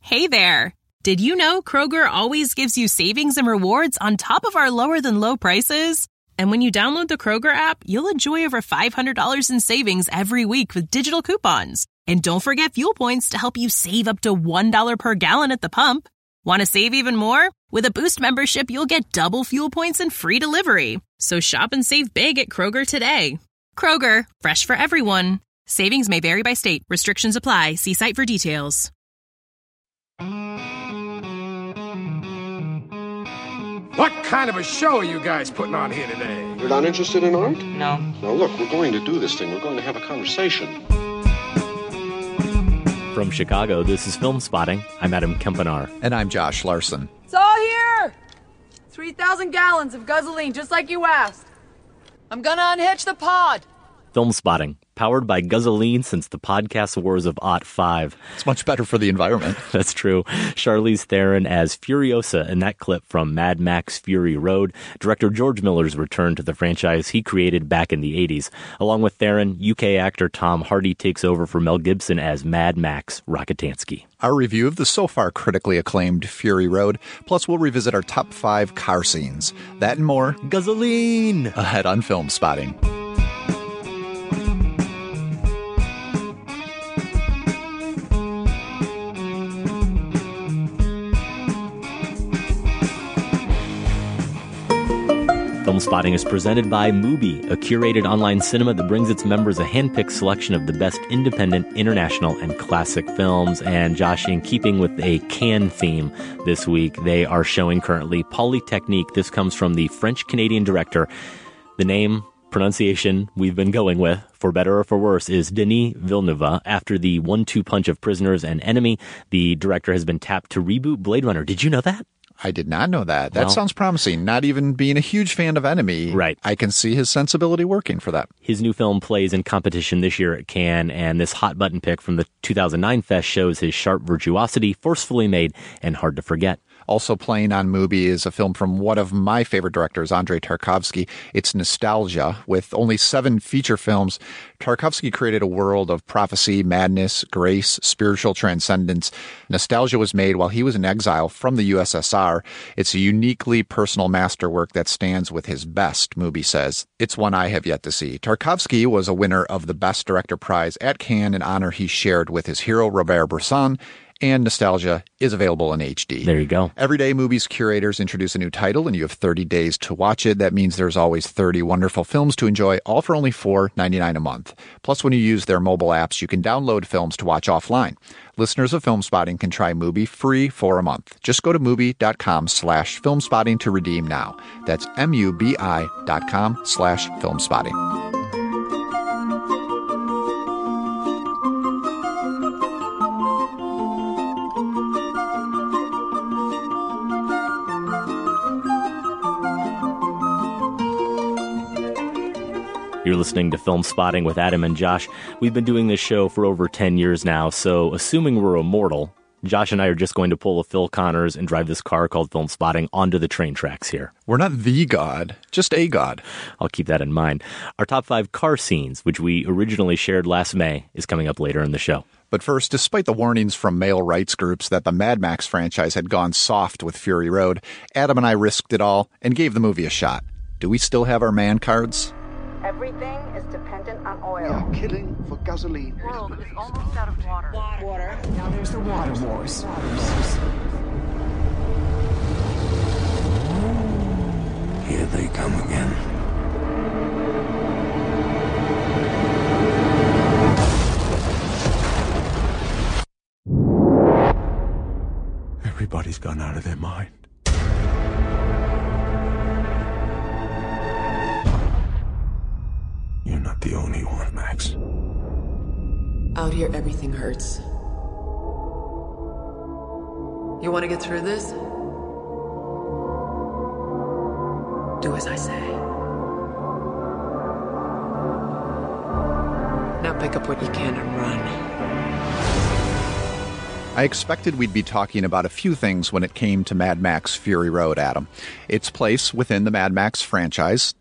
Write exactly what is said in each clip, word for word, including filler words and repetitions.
Hey there! Did you know Kroger always gives you savings and rewards on top of our lower-than-low prices? And when you download the Kroger app, you'll enjoy over five hundred dollars in savings every week with digital coupons. And don't forget fuel points to help you save up to one dollar per gallon at the pump. Want to save even more? With a Boost membership, you'll get double fuel points and free delivery. So shop and save big at Kroger today. Kroger, fresh for everyone. Savings may vary by state. Restrictions apply. See site for details. What kind of a show are you guys putting on here today? You're not interested in art? No. Now look, we're going to do this thing. We're going to have a conversation. From Chicago, this is Film Spotting. I'm Adam Kempenaar. And I'm Josh Larson. It's all here! three thousand gallons of gasoline, just like you asked. I'm gonna unhitch the pod. Film Spotting, powered by Guzzolene since the podcast wars of aught five. It's much better for the environment. That's true. Charlize Theron as Furiosa in that clip from Mad Max Fury Road. Director George Miller's return to the franchise he created back in the eighties. Along with Theron, U K actor Tom Hardy takes over for Mel Gibson as Mad Max Rockatansky. Our review of the so far critically acclaimed Fury Road, plus we'll revisit our top five car scenes. That and more, Guzzolene! Ahead on Film Spotting. Film Spotting is presented by Mubi, a curated online cinema that brings its members a hand-picked selection of the best independent, international, and classic films. And Josh, in keeping with a Cannes theme this week, they are showing currently Polytechnique. This comes from the French-Canadian director. The name, pronunciation we've been going with, for better or for worse, is Denis Villeneuve. After the one two punch of Prisoners and Enemy, the director has been tapped to reboot Blade Runner. Did you know that? I did not know that. That well, sounds promising. Not even being a huge fan of Enemy. Right. I can see his sensibility working for that. His new film plays in competition this year at Cannes, and this hot button pick from the two thousand nine Fest shows his sharp virtuosity, forcefully made, and hard to forget. Also playing on Mubi is a film from one of my favorite directors, Andrei Tarkovsky. It's Nostalgia. With only seven feature films, Tarkovsky created a world of prophecy, madness, grace, spiritual transcendence. Nostalgia was made while he was in exile from the U S S R. It's a uniquely personal masterwork that stands with his best, Mubi says. It's one I have yet to see. Tarkovsky was a winner of the Best Director prize at Cannes, an honor he shared with his hero, Robert Bresson. And Nostalgia is available in H D. There you go. Every day, Mubi's curators introduce a new title, and you have thirty days to watch it. That means there's always thirty wonderful films to enjoy, all for only four dollars and ninety-nine cents a month. Plus, when you use their mobile apps, you can download films to watch offline. Listeners of Film Spotting can try Mubi free for a month. Just go to Mubi.com slash filmspotting to redeem now. That's M-U-B-I dot com slash filmspotting. You're listening to Film Spotting with Adam and Josh. We've been doing this show for over ten years now, so assuming we're immortal, Josh and I are just going to pull a Phil Connors and drive this car called Film Spotting onto the train tracks here. We're not the God, just a God. I'll keep that in mind. Our top five car scenes, which we originally shared last May, is coming up later in the show. But first, despite the warnings from male rights groups that the Mad Max franchise had gone soft with Fury Road, Adam and I risked it all and gave the movie a shot. Do we still have our man cards? Everything is dependent on oil. We are killing for gasoline. The world is almost out of water. Water. Water. Now there's the water wars. Here they come again. Everybody's gone out of their mind. You're not the only one, Max. Out here, everything hurts. You want to get through this? Do as I say. Now pick up what you can and run. I expected we'd be talking about a few things when it came to Mad Max Fury Road, Adam. Its place within the Mad Max franchise,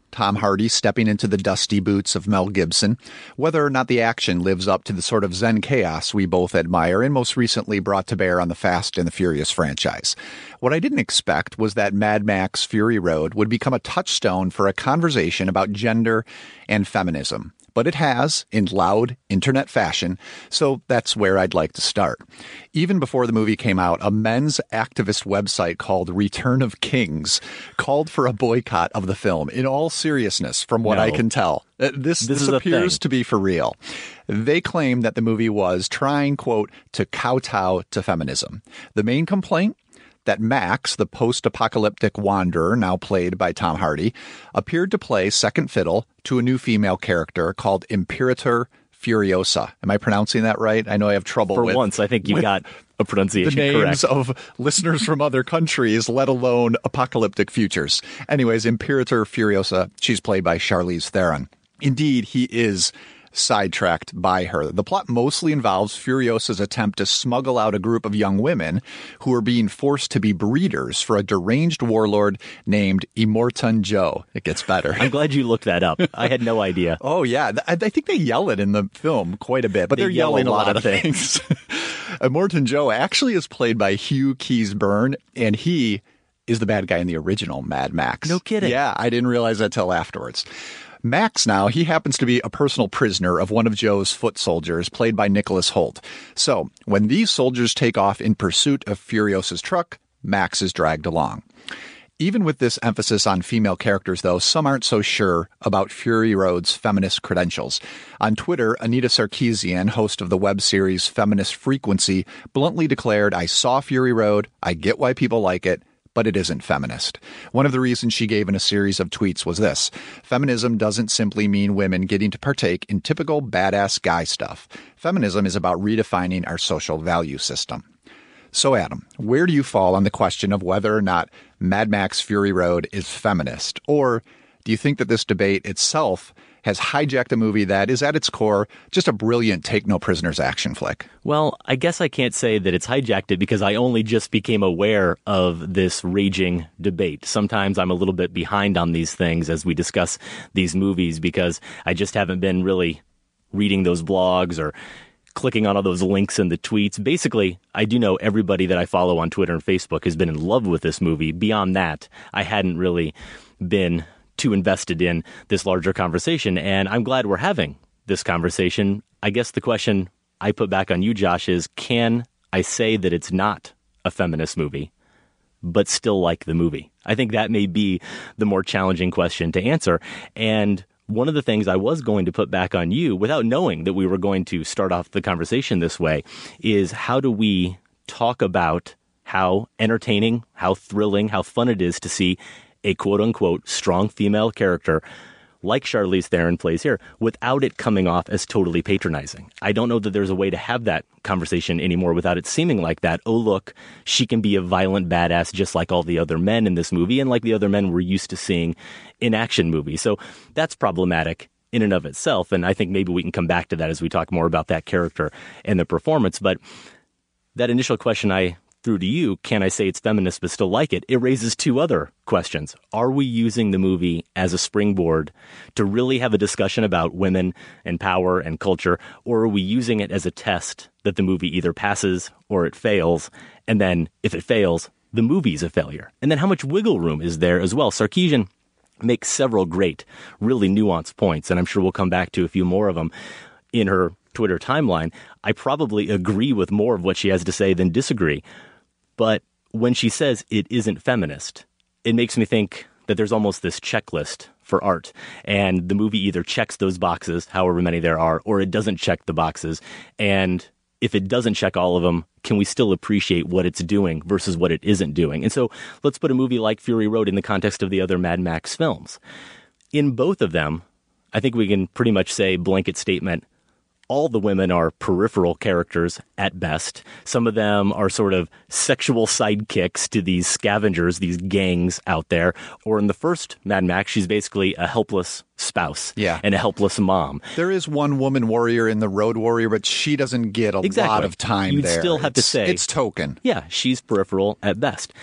Tom Hardy stepping into the dusty boots of Mel Gibson, whether or not the action lives up to the sort of zen chaos we both admire and most recently brought to bear on the Fast and the Furious franchise. What I didn't expect was that Mad Max Fury Road would become a touchstone for a conversation about gender and feminism. But it has, in loud internet fashion, so that's where I'd like to start. Even before the movie came out, a men's activist website called Return of Kings called for a boycott of the film. In all seriousness, from what no. I can tell, uh, this, this, this appears to be for real. They claim that the movie was trying, quote, to kowtow to feminism. The main complaint? That Max, the post-apocalyptic wanderer, now played by Tom Hardy, appeared to play second fiddle to a new female character called Imperator Furiosa. Am I pronouncing that right? I know I have trouble For with... once, I think you got a pronunciation the names correct. of listeners from other countries, let alone apocalyptic futures. Anyways, Imperator Furiosa, she's played by Charlize Theron. Indeed, he is sidetracked by her. The plot mostly involves Furiosa's attempt to smuggle out a group of young women who are being forced to be breeders for a deranged warlord named Immortan Joe. It gets better. I'm glad you looked that up. I had no idea. Oh, yeah. I, I think they yell it in the film quite a bit, but they they're yell yelling a a lot, lot of things. Immortan Joe actually is played by Hugh Keys-Byrne, and he is the bad guy in the original Mad Max. No kidding. Yeah, I didn't realize that till afterwards. Max now, he happens to be a personal prisoner of one of Joe's foot soldiers, played by Nicholas Hoult. So, when these soldiers take off in pursuit of Furiosa's truck, Max is dragged along. Even with this emphasis on female characters, though, some aren't so sure about Fury Road's feminist credentials. On Twitter, Anita Sarkeesian, host of the web series Feminist Frequency, bluntly declared, "I saw Fury Road, I get why people like it, but it isn't feminist." One of the reasons she gave in a series of tweets was this: feminism doesn't simply mean women getting to partake in typical badass guy stuff. Feminism is about redefining our social value system. So, Adam, where do you fall on the question of whether or not Mad Max Fury Road is feminist? Or do you think that this debate itself has hijacked a movie that is at its core just a brilliant take-no-prisoners action flick? Well, I guess I can't say that it's hijacked it because I only just became aware of this raging debate. Sometimes I'm a little bit behind on these things as we discuss these movies because I just haven't been really reading those blogs or clicking on all those links in the tweets. Basically, I do know everybody that I follow on Twitter and Facebook has been in love with this movie. Beyond that, I hadn't really been too invested in this larger conversation, and I'm glad we're having this conversation. I guess the question I put back on you, Josh, is can I say that it's not a feminist movie, but still like the movie? I think that may be the more challenging question to answer. And one of the things I was going to put back on you, without knowing that we were going to start off the conversation this way, is how do we talk about how entertaining, how thrilling, how fun it is to see a quote-unquote strong female character like Charlize Theron plays here without it coming off as totally patronizing. I don't know that there's a way to have that conversation anymore without it seeming like that. Oh, look, she can be a violent badass just like all the other men in this movie and like the other men we're used to seeing in action movies. So that's problematic in and of itself, and I think maybe we can come back to that as we talk more about that character and the performance. But that initial question I through to you, can I say it's feminist but still like it? It raises two other questions. Are we using the movie as a springboard to really have a discussion about women and power and culture, or are we using it as a test that the movie either passes or it fails, and then if it fails, the movie's a failure? And then how much wiggle room is there as well? Sarkeesian makes several great, really nuanced points, and I'm sure we'll come back to a few more of them in her Twitter timeline. I probably agree with more of what she has to say than disagree. But when she says it isn't feminist, it makes me think that there's almost this checklist for art. And the movie either checks those boxes, however many there are, or it doesn't check the boxes. And if it doesn't check all of them, can we still appreciate what it's doing versus what it isn't doing? And so let's put a movie like Fury Road in the context of the other Mad Max films. In both of them, I think we can pretty much say blanket statement, all the women are peripheral characters at best. Some of them are sort of sexual sidekicks to these scavengers, these gangs out there. Or in the first Mad Max, she's basically a helpless spouse yeah. and a helpless mom. There is one woman warrior in the Road Warrior, but she doesn't get a exactly. lot of time You'd there. still have it's, to say. It's token. Yeah, she's peripheral at best.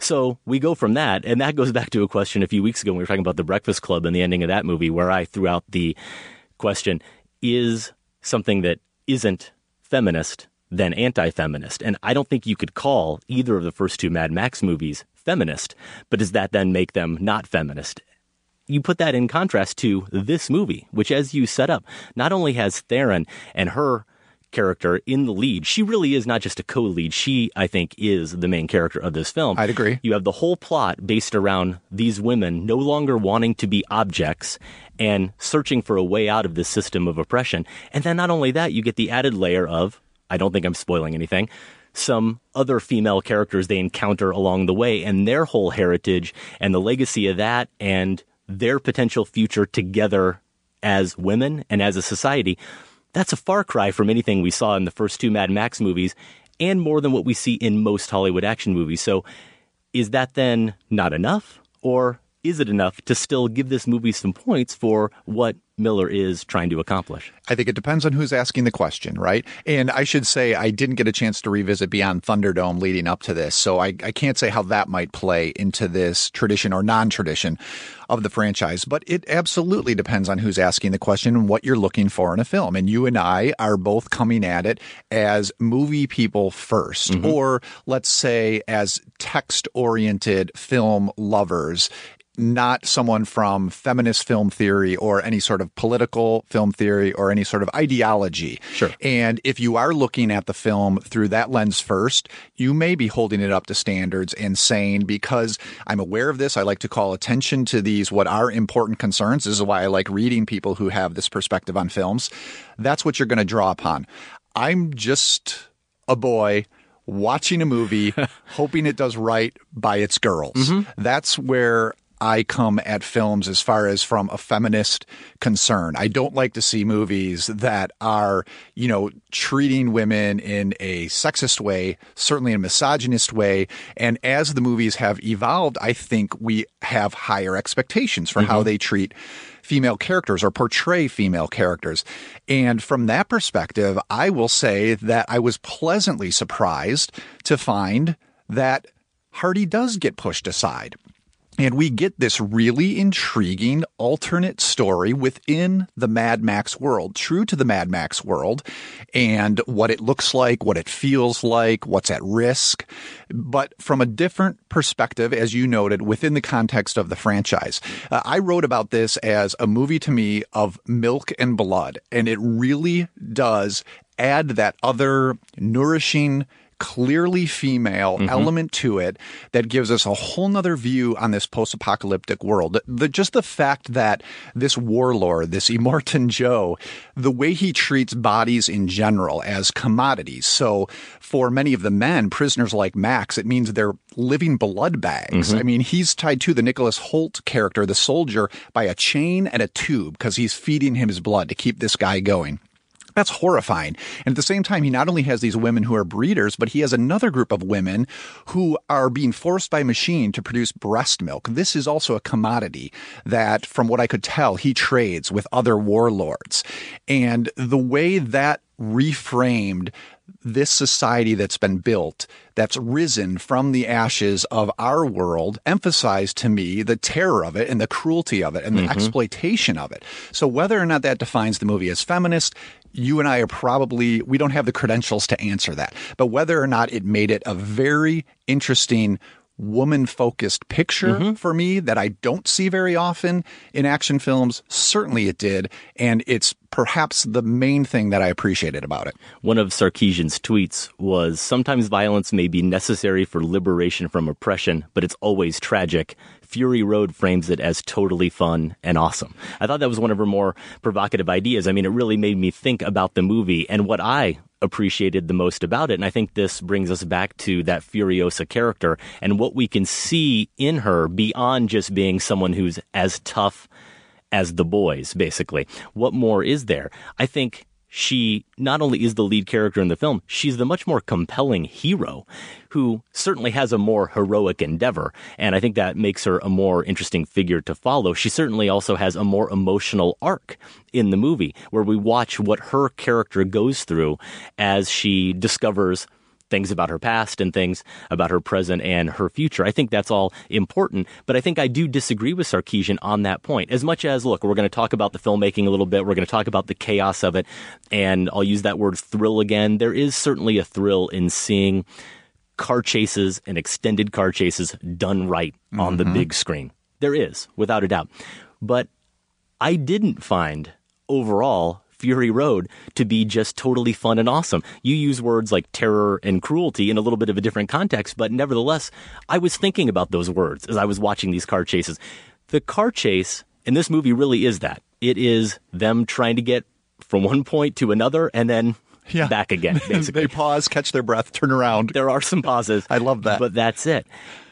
So we go from that, and that goes back to a question a few weeks ago when we were talking about The Breakfast Club and the ending of that movie, where I threw out the question, is something that isn't feminist then anti-feminist? And I don't think you could call either of the first two Mad Max movies feminist, but does that then make them not feminist? You put that in contrast to this movie, which, as you set up, not only has Theron and her character in the lead. She really is not just a co-lead. She, I think, is the main character of this film. I'd agree. You have the whole plot based around these women no longer wanting to be objects and searching for a way out of this system of oppression. And then not only that, you get the added layer of, I don't think I'm spoiling anything, some other female characters they encounter along the way and their whole heritage and the legacy of that and their potential future together as women and as a society. That's a far cry from anything we saw in the first two Mad Max movies and more than what we see in most Hollywood action movies. So is that then not enough, or is it enough to still give this movie some points for what Miller is trying to accomplish? I think it depends on who's asking the question, right? And I should say I didn't get a chance to revisit Beyond Thunderdome leading up to this, so I, I can't say how that might play into this tradition or non-tradition of the franchise. But it absolutely depends on who's asking the question and what you're looking for in a film. And you and I are both coming at it as movie people first, mm-hmm. or let's say as text-oriented film lovers, not someone from feminist film theory or any sort of political film theory or any sort of ideology. Sure. And if you are looking at the film through that lens first, you may be holding it up to standards and saying, because I'm aware of this, I like to call attention to these, what are important concerns. This is why I like reading people who have this perspective on films. That's what you're going to draw upon. I'm just a boy watching a movie, hoping it does right by its girls. Mm-hmm. That's where I come at films as far as from a feminist concern. I don't like to see movies that are, you know, treating women in a sexist way, certainly in a misogynist way. And as the movies have evolved, I think we have higher expectations for mm-hmm. how they treat female characters or portray female characters. And from that perspective, I will say that I was pleasantly surprised to find that Hardy does get pushed aside. And we get this really intriguing alternate story within the Mad Max world, true to the Mad Max world, and what it looks like, what it feels like, what's at risk, but from a different perspective, as you noted, within the context of the franchise. Uh, I wrote about this as a movie to me of milk and blood, and it really does add that other nourishing, clearly female mm-hmm. element to it that gives us a whole nother view on this post-apocalyptic world. The, the, just the fact that this warlord, this Immortan Joe, the way he treats bodies in general as commodities. So for many of the men, prisoners like Max, it means they're living blood bags. Mm-hmm. I mean, he's tied to the Nicholas Hoult character, the soldier, by a chain and a tube because he's feeding him his blood to keep this guy going. That's horrifying. And at the same time, he not only has these women who are breeders, but he has another group of women who are being forced by machine to produce breast milk. This is also a commodity that, from what I could tell, he trades with other warlords. And the way that reframed this society that's been built, that's risen from the ashes of our world, emphasized to me the terror of it and the cruelty of it and the mm-hmm. exploitation of it. So whether or not that defines the movie as feminist, you and I are probably, we don't have the credentials to answer that. But whether or not it made it a very interesting woman-focused picture mm-hmm. for me that I don't see very often in action films, certainly it did. And it's perhaps the main thing that I appreciated about it. One of Sarkeesian's tweets was, sometimes violence may be necessary for liberation from oppression, but it's always tragic. Fury Road frames it as totally fun and awesome. I thought that was one of her more provocative ideas. I mean, it really made me think about the movie and what I appreciated the most about it. And I think this brings us back to that Furiosa character and what we can see in her beyond just being someone who's as tough as the boys, basically. What more is there? I think she not only is the lead character in the film, she's the much more compelling hero who certainly has a more heroic endeavor. And I think that makes her a more interesting figure to follow. She certainly also has a more emotional arc in the movie where we watch what her character goes through as she discovers things about her past and things about her present and her future. I think that's all important, but I think I do disagree with Sarkeesian on that point. As much as, look, we're going to talk about the filmmaking a little bit, we're going to talk about the chaos of it, and I'll use that word thrill again. There is certainly a thrill in seeing car chases and extended car chases done right mm-hmm. on the big screen. There is, without a doubt. But I didn't find overall Fury Road to be just totally fun and awesome. You use words like terror and cruelty in a little bit of a different context, but nevertheless, I was thinking about those words as I was watching these car chases. The car chase in this movie really is that. It is them trying to get from one point to another and then yeah. back again, basically. They pause, catch their breath, turn around. There are some pauses. I love that. But that's it.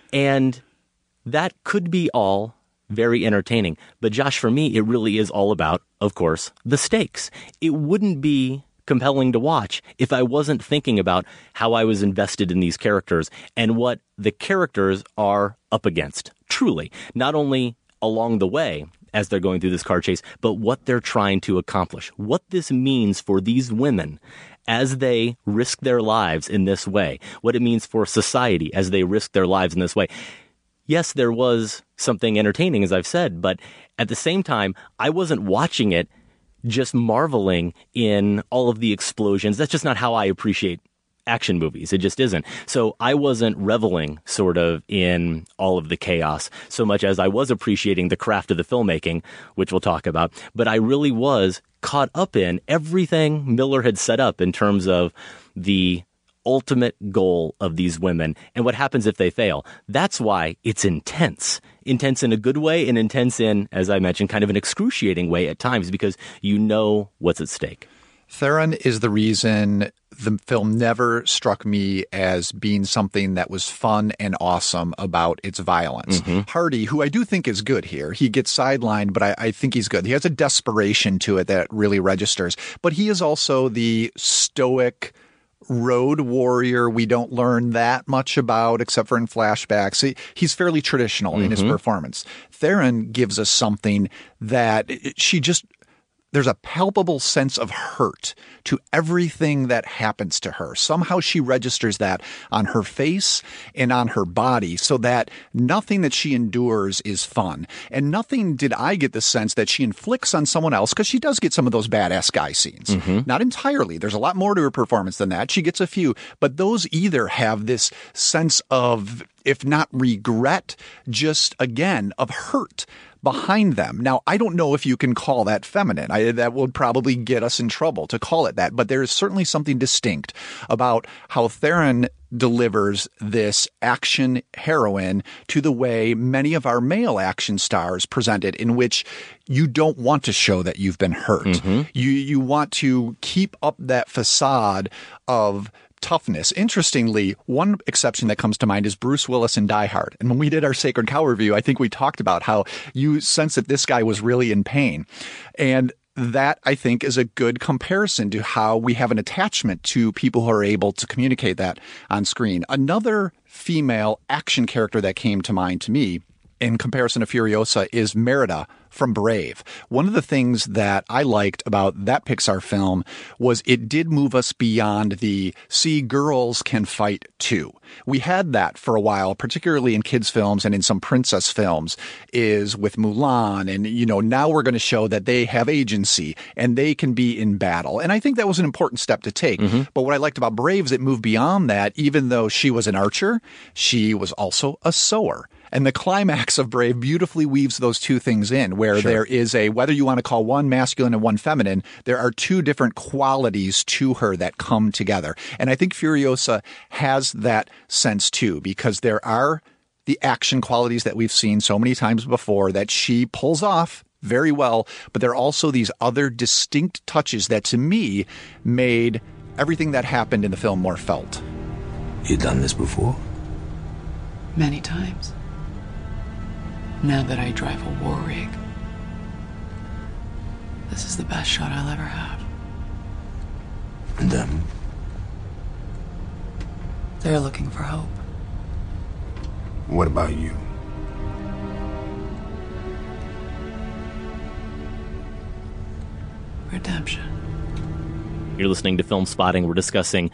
And that could be all very entertaining. But Josh, for me, it really is all about, of course, the stakes. It wouldn't be compelling to watch if I wasn't thinking about how I was invested in these characters and what the characters are up against, truly. Not only along the way as they're going through this car chase, but what they're trying to accomplish. What this means for these women as they risk their lives in this way. What it means for society as they risk their lives in this way. Yes, there was something entertaining, as I've said, but at the same time, I wasn't watching it just marveling in all of the explosions. That's just not how I appreciate action movies. It just isn't. So I wasn't reveling sort of in all of the chaos so much as I was appreciating the craft of the filmmaking, which we'll talk about. But I really was caught up in everything Miller had set up in terms of the ultimate goal of these women and what happens if they fail. That's why it's intense. Intense in a good way and intense in, as I mentioned, kind of an excruciating way at times because you know what's at stake. Theron is the reason the film never struck me as being something that was fun and awesome about its violence. Mm-hmm. Hardy, who I do think is good here, he gets sidelined, but I, I think he's good. He has a desperation to it that really registers. But he is also the stoic road warrior we don't learn that much about except for in flashbacks. He, he's fairly traditional mm-hmm. in his performance. Theron gives us something that she just... There's a palpable sense of hurt to everything that happens to her. Somehow she registers that on her face and on her body so that nothing that she endures is fun. And nothing did I get the sense that she inflicts on someone else, because she does get some of those badass guy scenes. Mm-hmm. Not entirely. There's a lot more to her performance than that. She gets a few. But those either have this sense of, if not regret, just, again, of hurt behind them. Now, I don't know if you can call that feminine. I, that would probably get us in trouble to call it that. But there is certainly something distinct about how Theron delivers this action heroine to the way many of our male action stars present it, in which you don't want to show that you've been hurt. Mm-hmm. You, you want to keep up that facade of toughness. Interestingly, one exception that comes to mind is Bruce Willis in Die Hard. And when we did our Sacred Cow review, I think we talked about how you sense that this guy was really in pain. And that, I think, is a good comparison to how we have an attachment to people who are able to communicate that on screen. Another female action character that came to mind to me in comparison to Furiosa is Merida from Brave. One of the things that I liked about that Pixar film was it did move us beyond the, see, girls can fight too. We had that for a while, particularly in kids' films and in some princess films, is with Mulan. And, you know, now we're going to show that they have agency and they can be in battle. And I think that was an important step to take. Mm-hmm. But what I liked about Brave is it moved beyond that. Even though she was an archer, she was also a sewer. And the climax of Brave beautifully weaves those two things in, where sure. there is a, whether you want to call one masculine and one feminine, there are two different qualities to her that come together. And I think Furiosa has that sense too, because there are the action qualities that we've seen so many times before that she pulls off very well, but there are also these other distinct touches that to me made everything that happened in the film more felt. You done this before? Many times. Now that I drive a war rig, this is the best shot I'll ever have. And them? They're looking for hope. What about you? Redemption. You're listening to Film Spotting. We're discussing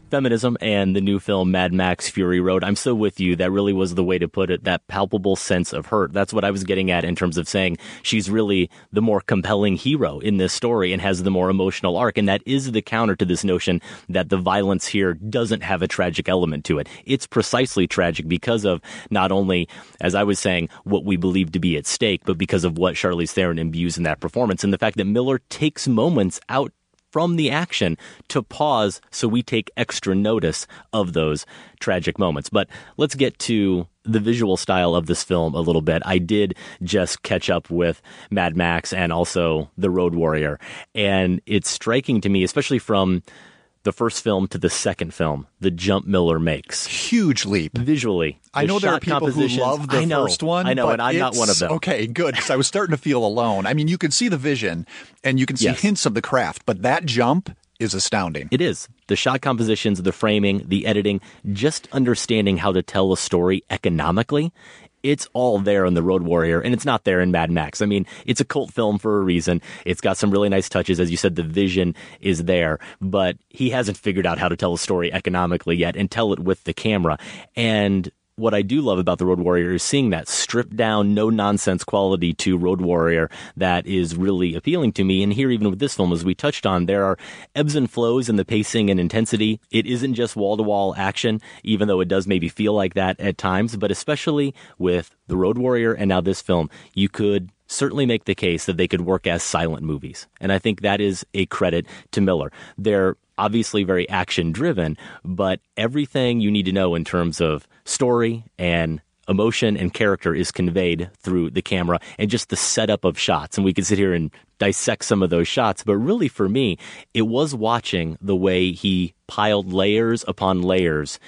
feminism and the new film Mad Max Fury Road. I'm so with you. That really was the way to put it, that palpable sense of hurt. That's what I was getting at in terms of saying she's really the more compelling hero in this story and has the more emotional arc. And that is the counter to this notion that the violence here doesn't have a tragic element to it. It's precisely tragic because of not only, as I was saying, what we believe to be at stake, but because of what Charlize Theron imbues in that performance and the fact that Miller takes moments out from the action to pause so we take extra notice of those tragic moments. But let's get to the visual style of this film a little bit. I did just catch up with Mad Max and also The Road Warrior, and it's striking to me, especially from the first film to the second film, the jump Miller makes. Huge leap. Visually. I know there are people who love the I know, first one. I know, but and I'm not one of them. Okay, good, because I was starting to feel alone. I mean, you can see the vision, and you can see yes. hints of the craft, but that jump is astounding. It is. The shot compositions, the framing, the editing, just understanding how to tell a story economically. It's all there in The Road Warrior, and it's not there in Mad Max. I mean, it's a cult film for a reason. It's got some really nice touches. As you said, the vision is there, but he hasn't figured out how to tell a story economically yet and tell it with the camera. And what I do love about The Road Warrior is seeing that stripped down, no-nonsense quality to Road Warrior that is really appealing to me. And here, even with this film, as we touched on, there are ebbs and flows in the pacing and intensity. It isn't just wall-to-wall action, even though it does maybe feel like that at times. But especially with The Road Warrior and now this film, you could certainly make the case that they could work as silent movies. And I think that is a credit to Miller. They're obviously very action-driven, but everything you need to know in terms of story and emotion and character is conveyed through the camera and just the setup of shots. And we could sit here and dissect some of those shots, but really for me, it was watching the way he piled layers upon layers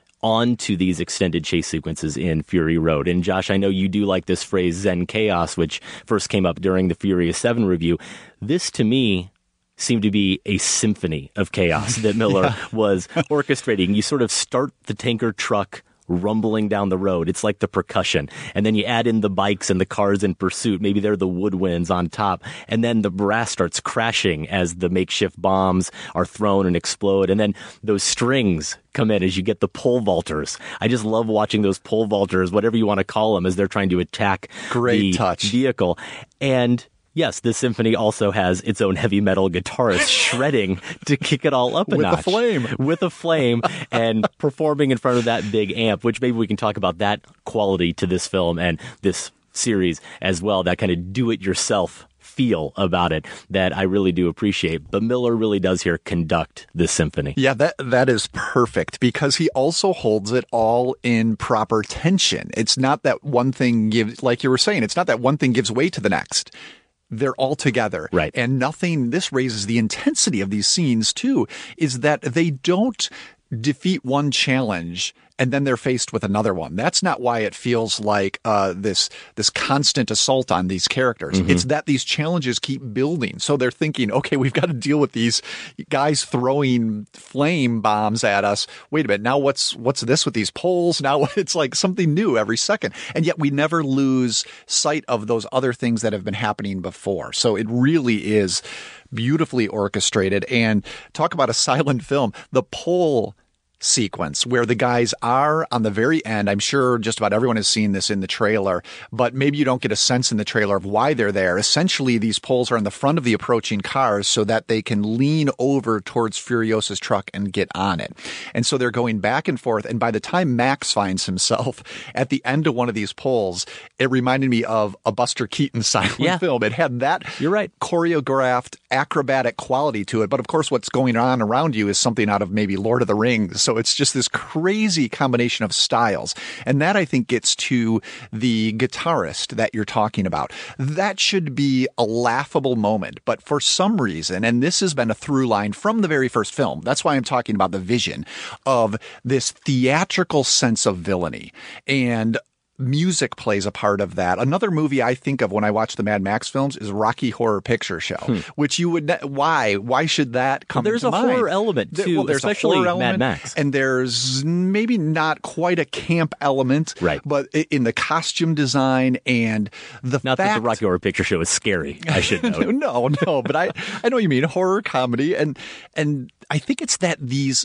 onto these extended chase sequences in Fury Road. And Josh, I know you do like this phrase Zen Chaos, which first came up during the Furious seven review. This, to me, seemed to be a symphony of chaos that Miller yeah. was orchestrating. You sort of start the tanker truck rumbling down the road. It's like the percussion. And then you add in the bikes and the cars in pursuit. Maybe they're the woodwinds on top. And then the brass starts crashing as the makeshift bombs are thrown and explode. And then those strings come in as you get the pole vaulters. I just love watching those pole vaulters, whatever you want to call them, as they're trying to attack Great the touch. vehicle. And yes, this symphony also has its own heavy metal guitarist shredding to kick it all up a With notch. a flame. With a flame and performing in front of that big amp, which maybe we can talk about that quality to this film and this series as well, that kind of do-it-yourself feel about it that I really do appreciate. But Miller really does here conduct this symphony. Yeah, that that is perfect because he also holds it all in proper tension. It's not that one thing gives, like you were saying, it's not that one thing gives way to the next. They're all together. Right. And nothing, this raises the intensity of these scenes too, is that they don't defeat one challenge and then they're faced with another one. That's not why it feels like uh, this this constant assault on these characters. Mm-hmm. It's that these challenges keep building. So they're thinking, okay, we've got to deal with these guys throwing flame bombs at us. Wait a minute, now what's what's this with these poles? Now it's like something new every second. And yet we never lose sight of those other things that have been happening before. So it really is beautifully orchestrated. And talk about a silent film. The pole sequence where the guys are on the very end. I'm sure just about everyone has seen this in the trailer, but maybe you don't get a sense in the trailer of why they're there. Essentially, these poles are in the front of the approaching cars so that they can lean over towards Furiosa's truck and get on it. And so they're going back and forth. And by the time Max finds himself at the end of one of these poles, it reminded me of a Buster Keaton silent yeah. film. It had that You're right. choreographed acrobatic quality to it. But of course, what's going on around you is something out of maybe Lord of the Rings. So it's just this crazy combination of styles. And that, I think, gets to the guitarist that you're talking about. That should be a laughable moment. But for some reason, and this has been a through line from the very first film, that's why I'm talking about the vision of this theatrical sense of villainy. And music plays a part of that. Another movie I think of when I watch the Mad Max films is Rocky Horror Picture Show, hmm. which you would, ne- why? Why should that come well, there's to a mind? horror element too, well, there's especially a horror element, Mad Max. And there's maybe not quite a camp element, right. but in the costume design and the Not fact... that the Rocky Horror Picture Show is scary, I should note. no, no, but I, I know what you mean, horror comedy. And, and I think it's that these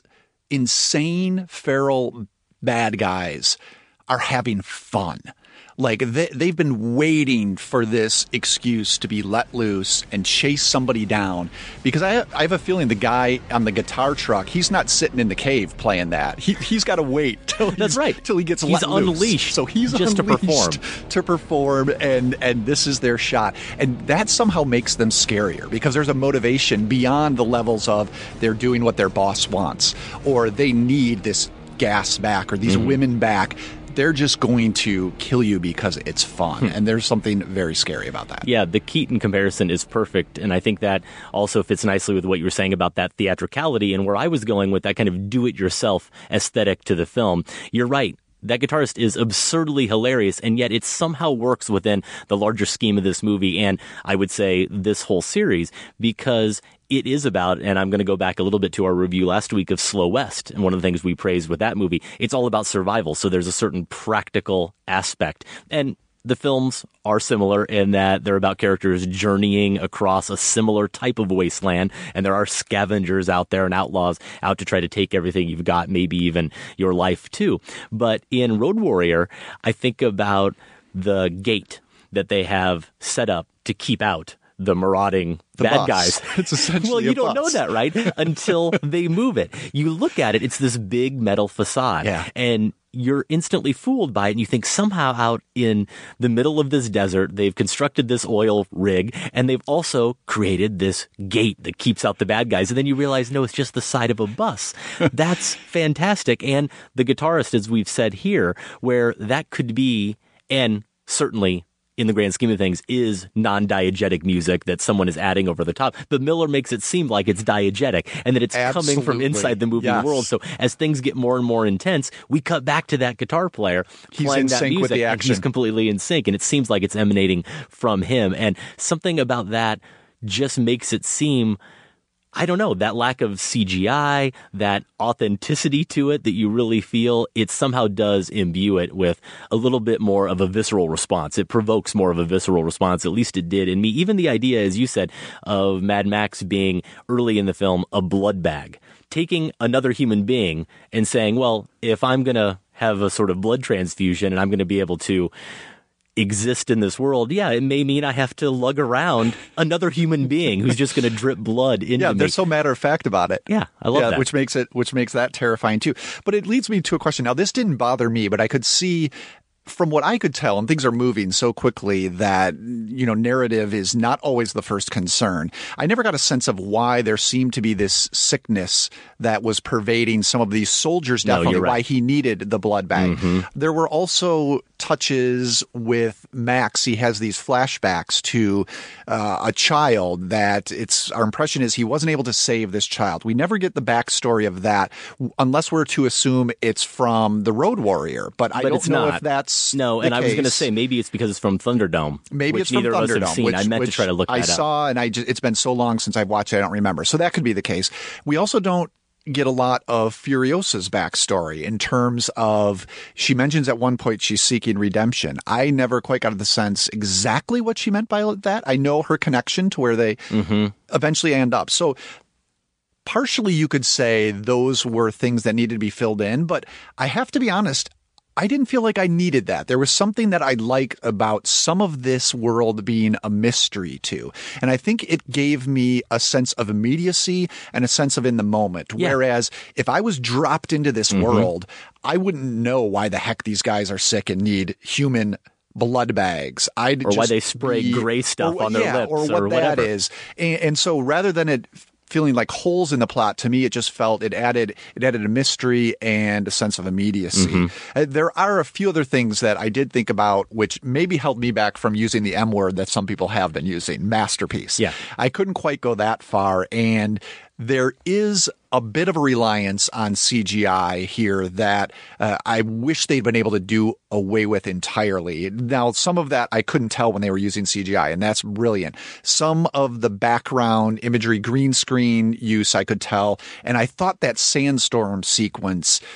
insane feral bad guys are having fun. Like, they, they've been waiting for this excuse to be let loose and chase somebody down. Because I, I have a feeling the guy on the guitar truck, he's not sitting in the cave playing that. He, he's got to wait till That's right. till he gets he's let loose. unleashed. So he's just unleashed to perform. To perform, and, and this is their shot. And that somehow makes them scarier because there's a motivation beyond the levels of they're doing what their boss wants or they need this gas back or these mm-hmm. women back. They're just going to kill you because it's fun. And there's something very scary about that. Yeah, the Keaton comparison is perfect. And I think that also fits nicely with what you were saying about that theatricality and where I was going with that kind of do-it-yourself aesthetic to the film. You're right. That guitarist is absurdly hilarious, and yet it somehow works within the larger scheme of this movie and I would say this whole series because it is about, and I'm going to go back a little bit to our review last week of Slow West, and one of the things we praised with that movie, it's all about survival, so there's a certain practical aspect. And the films are similar in that they're about characters journeying across a similar type of wasteland, and there are scavengers out there and outlaws out to try to take everything you've got, maybe even your life too. But in Road Warrior, I think about the gate that they have set up to keep out the marauding the bad bus. guys. It's essentially well, you a don't bus. know that, right? Until they move it. You look at it, it's this big metal facade. Yeah. And you're instantly fooled by it, and you think somehow out in the middle of this desert, they've constructed this oil rig, and they've also created this gate that keeps out the bad guys. And then you realize, no, it's just the side of a bus. That's fantastic. And the guitarist, as we've said here, where that could be, and certainly in the grand scheme of things, is non-diegetic music that someone is adding over the top. But Miller makes it seem like it's diegetic and that it's Absolutely. coming from inside the movie Yes. world. So as things get more and more intense, we cut back to that guitar player He's playing in that sync music, with the and action. he's completely in sync, and it seems like it's emanating from him. And something about that just makes it seem, I don't know, that lack of C G I, that authenticity to it that you really feel, it somehow does imbue it with a little bit more of a visceral response. It provokes more of a visceral response. At least it did in me. Even the idea, as you said, of Mad Max being early in the film a blood bag. Taking another human being and saying, well, if I'm going to have a sort of blood transfusion and I'm going to be able to exist in this world, yeah, it may mean I have to lug around another human being who's just going to drip blood into yeah, me. they're so matter of fact about it. Yeah, I love yeah, that. Which makes it, which makes that terrifying too. But it leads me to a question. Now, this didn't bother me, but I could see from what I could tell, and things are moving so quickly that, you know, narrative is not always the first concern. I never got a sense of why there seemed to be this sickness that was pervading some of these soldiers, No, definitely you're right. why he needed the blood bag. Mm-hmm. There were also touches with Max. He has these flashbacks to uh, a child that it's our impression is he wasn't able to save this child. We never get the backstory of that unless we're to assume it's from the Road Warrior. But, I But don't it's know not. if that's No, the and I was going to case. say maybe it's because it's from Thunderdome. Maybe which it's from neither of us Thunderdome. have seen. Which, I meant which to try to look that I up. saw, and I just, it's been so long since I've watched it, I don't remember. So that could be the case. We also don't get a lot of Furiosa's backstory in terms of, she mentions at one point she's seeking redemption. I never quite got the sense exactly what she meant by that. I know her connection to where they Mm-hmm. eventually end up. So partially you could say those were things that needed to be filled in, but I have to be honest, I didn't feel like I needed that. There was something that I like about some of this world being a mystery too. And I think it gave me a sense of immediacy and a sense of in the moment. Yeah. Whereas if I was dropped into this Mm-hmm. world, I wouldn't know why the heck these guys are sick and need human blood bags. I'd Or why just they spray be- gray stuff or, on their yeah, lips or or what that whatever. is. And, and so rather than it feeling like holes in the plot, to me it just felt it added it added a mystery and a sense of immediacy. Mm-hmm. Uh, there are a few other things that I did think about which maybe held me back from using the M word that some people have been using, masterpiece. Yeah. I couldn't quite go that far, and there is a bit of a reliance on C G I here that uh, I wish they'd been able to do away with entirely. Now, some of that I couldn't tell when they were using C G I, and that's brilliant. Some of the background imagery, green screen use, I could tell, and I thought that sandstorm sequence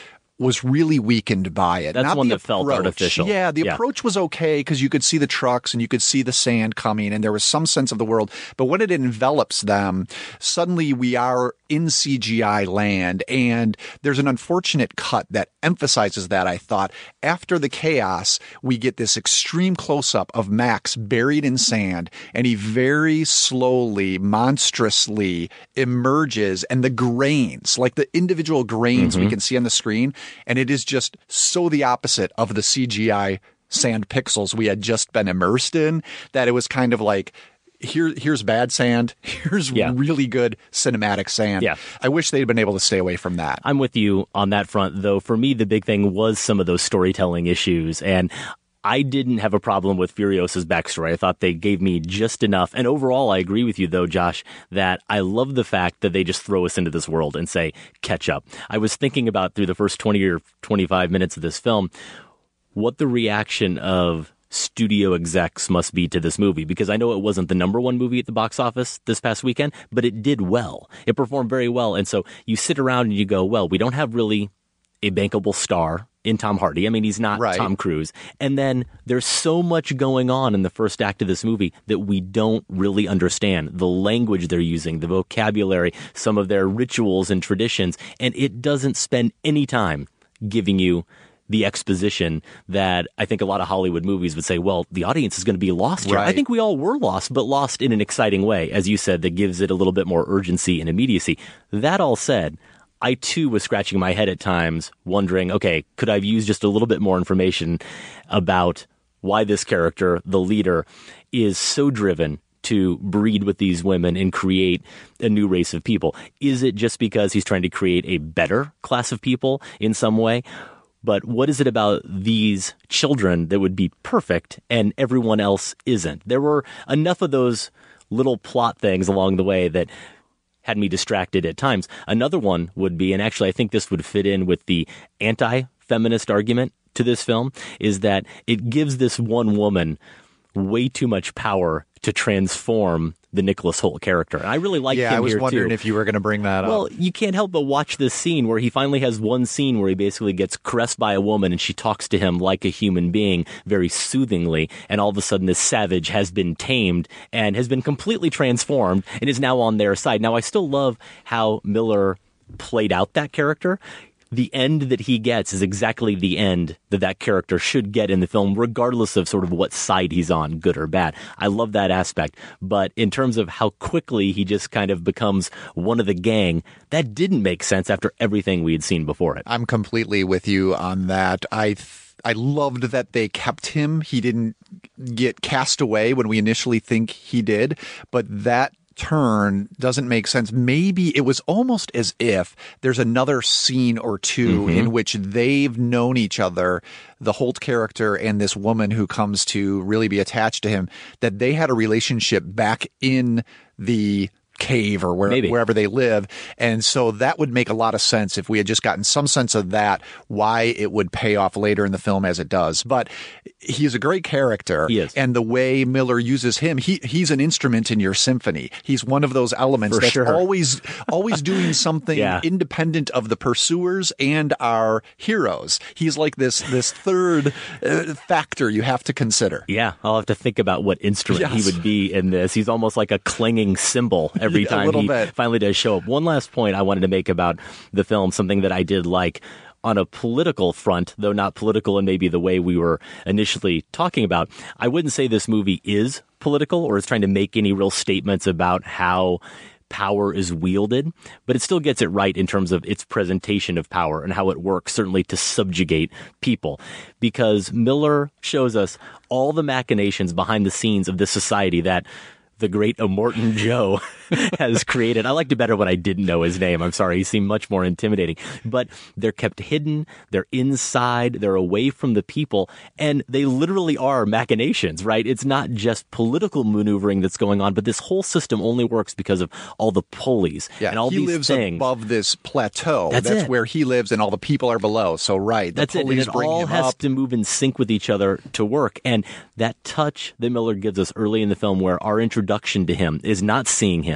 was really weakened by it. That's Not one the that felt approach. artificial. Yeah, the Yeah. approach was okay because you could see the trucks and you could see the sand coming and there was some sense of the world. But when it envelops them, suddenly we are in C G I land. And there's an unfortunate cut that emphasizes that, I thought. After the chaos, we get this extreme close-up of Max buried in sand, and he very slowly, monstrously emerges, and the grains, like the individual grains Mm-hmm. we can see on the screen, and it is just so the opposite of the C G I sand pixels we had just been immersed in, that it was kind of like, Here, here's bad sand. Here's Yeah. really good cinematic sand. Yeah. I wish they'd been able to stay away from that. I'm with you on that front, though. For me, the big thing was some of those storytelling issues. And I didn't have a problem with Furios's backstory. I thought they gave me just enough. And overall, I agree with you, though, Josh, that I love the fact that they just throw us into this world and say, catch up. I was thinking about through the first twenty or twenty-five minutes of this film, what the reaction of studio execs must be to this movie, because I know it wasn't the number one movie at the box office this past weekend, but it did well. It performed very well. And so you sit around and you go, well, we don't have really a bankable star in Tom Hardy. I mean, he's not Right. Tom Cruise. And then there's so much going on in the first act of this movie that we don't really understand. The language they're using, the vocabulary, some of their rituals and traditions, and it doesn't spend any time giving you the exposition that I think a lot of Hollywood movies would say, well, the audience is going to be lost here. Right. I think we all were lost, but lost in an exciting way, as you said, that gives it a little bit more urgency and immediacy. That all said, I too was scratching my head at times, wondering, okay, could I have used just a little bit more information about why this character, the leader, is so driven to breed with these women and create a new race of people? Is it just because he's trying to create a better class of people in some way? But what is it about these children that would be perfect and everyone else isn't? There were enough of those little plot things along the way that had me distracted at times. Another one would be, and actually I think this would fit in with the anti-feminist argument to this film, is that it gives this one woman way too much power to transform the Nicholas Hoult character. And I really like yeah, him I was here wondering too. if you were going to bring that Well, up. you can't help but watch this scene where he finally has one scene where he basically gets caressed by a woman and she talks to him like a human being very soothingly. And all of a sudden this savage has been tamed and has been completely transformed and is now on their side. Now, I still love how Miller played out that character. The end that he gets is exactly the end that that character should get in the film, regardless of sort of what side he's on, good or bad. I love that aspect. But in terms of how quickly he just kind of becomes one of the gang, that didn't make sense after everything we had seen before it. I'm completely with you on that. I th- I loved that they kept him. He didn't get cast away when we initially think he did, but that turn doesn't make sense. Maybe it was almost as if there's another scene or two Mm-hmm. in which they've known each other, the Holt character and this woman who comes to really be attached to him, that they had a relationship back in the cave or where, Maybe. wherever they live. And so that would make a lot of sense if we had just gotten some sense of that, why it would pay off later in the film as it does. But he's a great character. He is. And the way Miller uses him, he he's an instrument in your symphony. He's one of those elements For that's sure. always always doing something Yeah. independent of the pursuers and our heroes. He's like this this third uh, factor you have to consider. Yeah, I'll have to think about what instrument Yes. he would be in this. He's almost like a clanging cymbal every Yeah, a time little he bit. finally does show up. One last point I wanted to make about the film, something that I did like on a political front, though not political in maybe the way we were initially talking about. I wouldn't say this movie is political or is trying to make any real statements about how power is wielded, but it still gets it right in terms of its presentation of power and how it works, certainly to subjugate people. Because Miller shows us all the machinations behind the scenes of this society that the great Immortan Joe has created. I liked it better when I didn't know his name. I'm sorry. He seemed much more intimidating. But they're kept hidden. They're inside. They're away from the people. And they literally are machinations, right? It's not just political maneuvering that's going on, but this whole system only works because of all the pulleys Yeah, and all he these lives things. above this plateau. That's That's it. where he lives, and all the people are below. So, right, the That's it. And police it bring all him has up. to move in sync with each other to work. And that touch that Miller gives us early in the film where our introduction to him is not seeing him,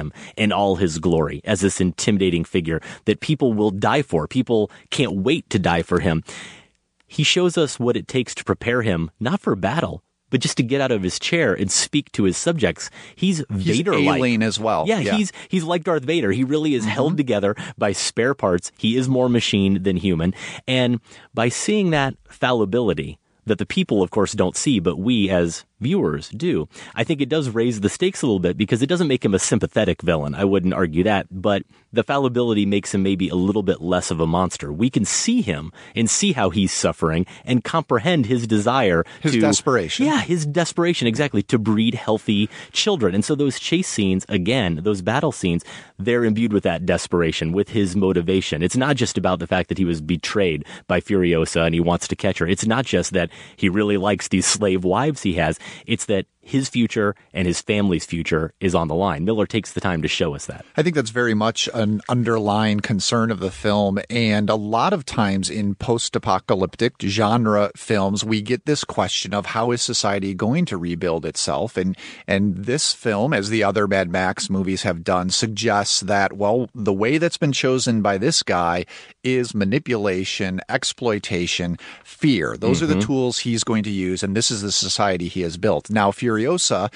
him in all his glory as this intimidating figure that people will die for. People can't wait to die for him. He shows us what it takes to prepare him, not for battle, but just to get out of his chair and speak to his subjects. He's Vader-like. He's alien as well. Yeah, yeah, he's he's like Darth Vader. He really is mm-hmm. held together by spare parts. He is more machine than human. And by seeing that fallibility that the people, of course, don't see, but we as viewers do, I think it does raise the stakes a little bit because it doesn't make him a sympathetic villain. I wouldn't argue that, but the fallibility makes him maybe a little bit less of a monster. We can see him and see how he's suffering and comprehend his desire his to... desperation. Yeah, his desperation, exactly, to breed healthy children. And so those chase scenes, again, those battle scenes, they're imbued with that desperation, with his motivation. It's not just about the fact that he was betrayed by Furiosa and he wants to catch her. It's not just that he really likes these slave wives he has. It's that his future and his family's future is on the line. Miller takes the time to show us that. I think that's very much an underlying concern of the film. And a lot of times in post-apocalyptic genre films, we get this question of how is society going to rebuild itself? And, and this film, as the other Mad Max movies have done, suggests that, well, the way that's been chosen by this guy is manipulation, exploitation, fear. Those mm-hmm. are the tools he's going to use. And this is the society he has built. Now, Furiosa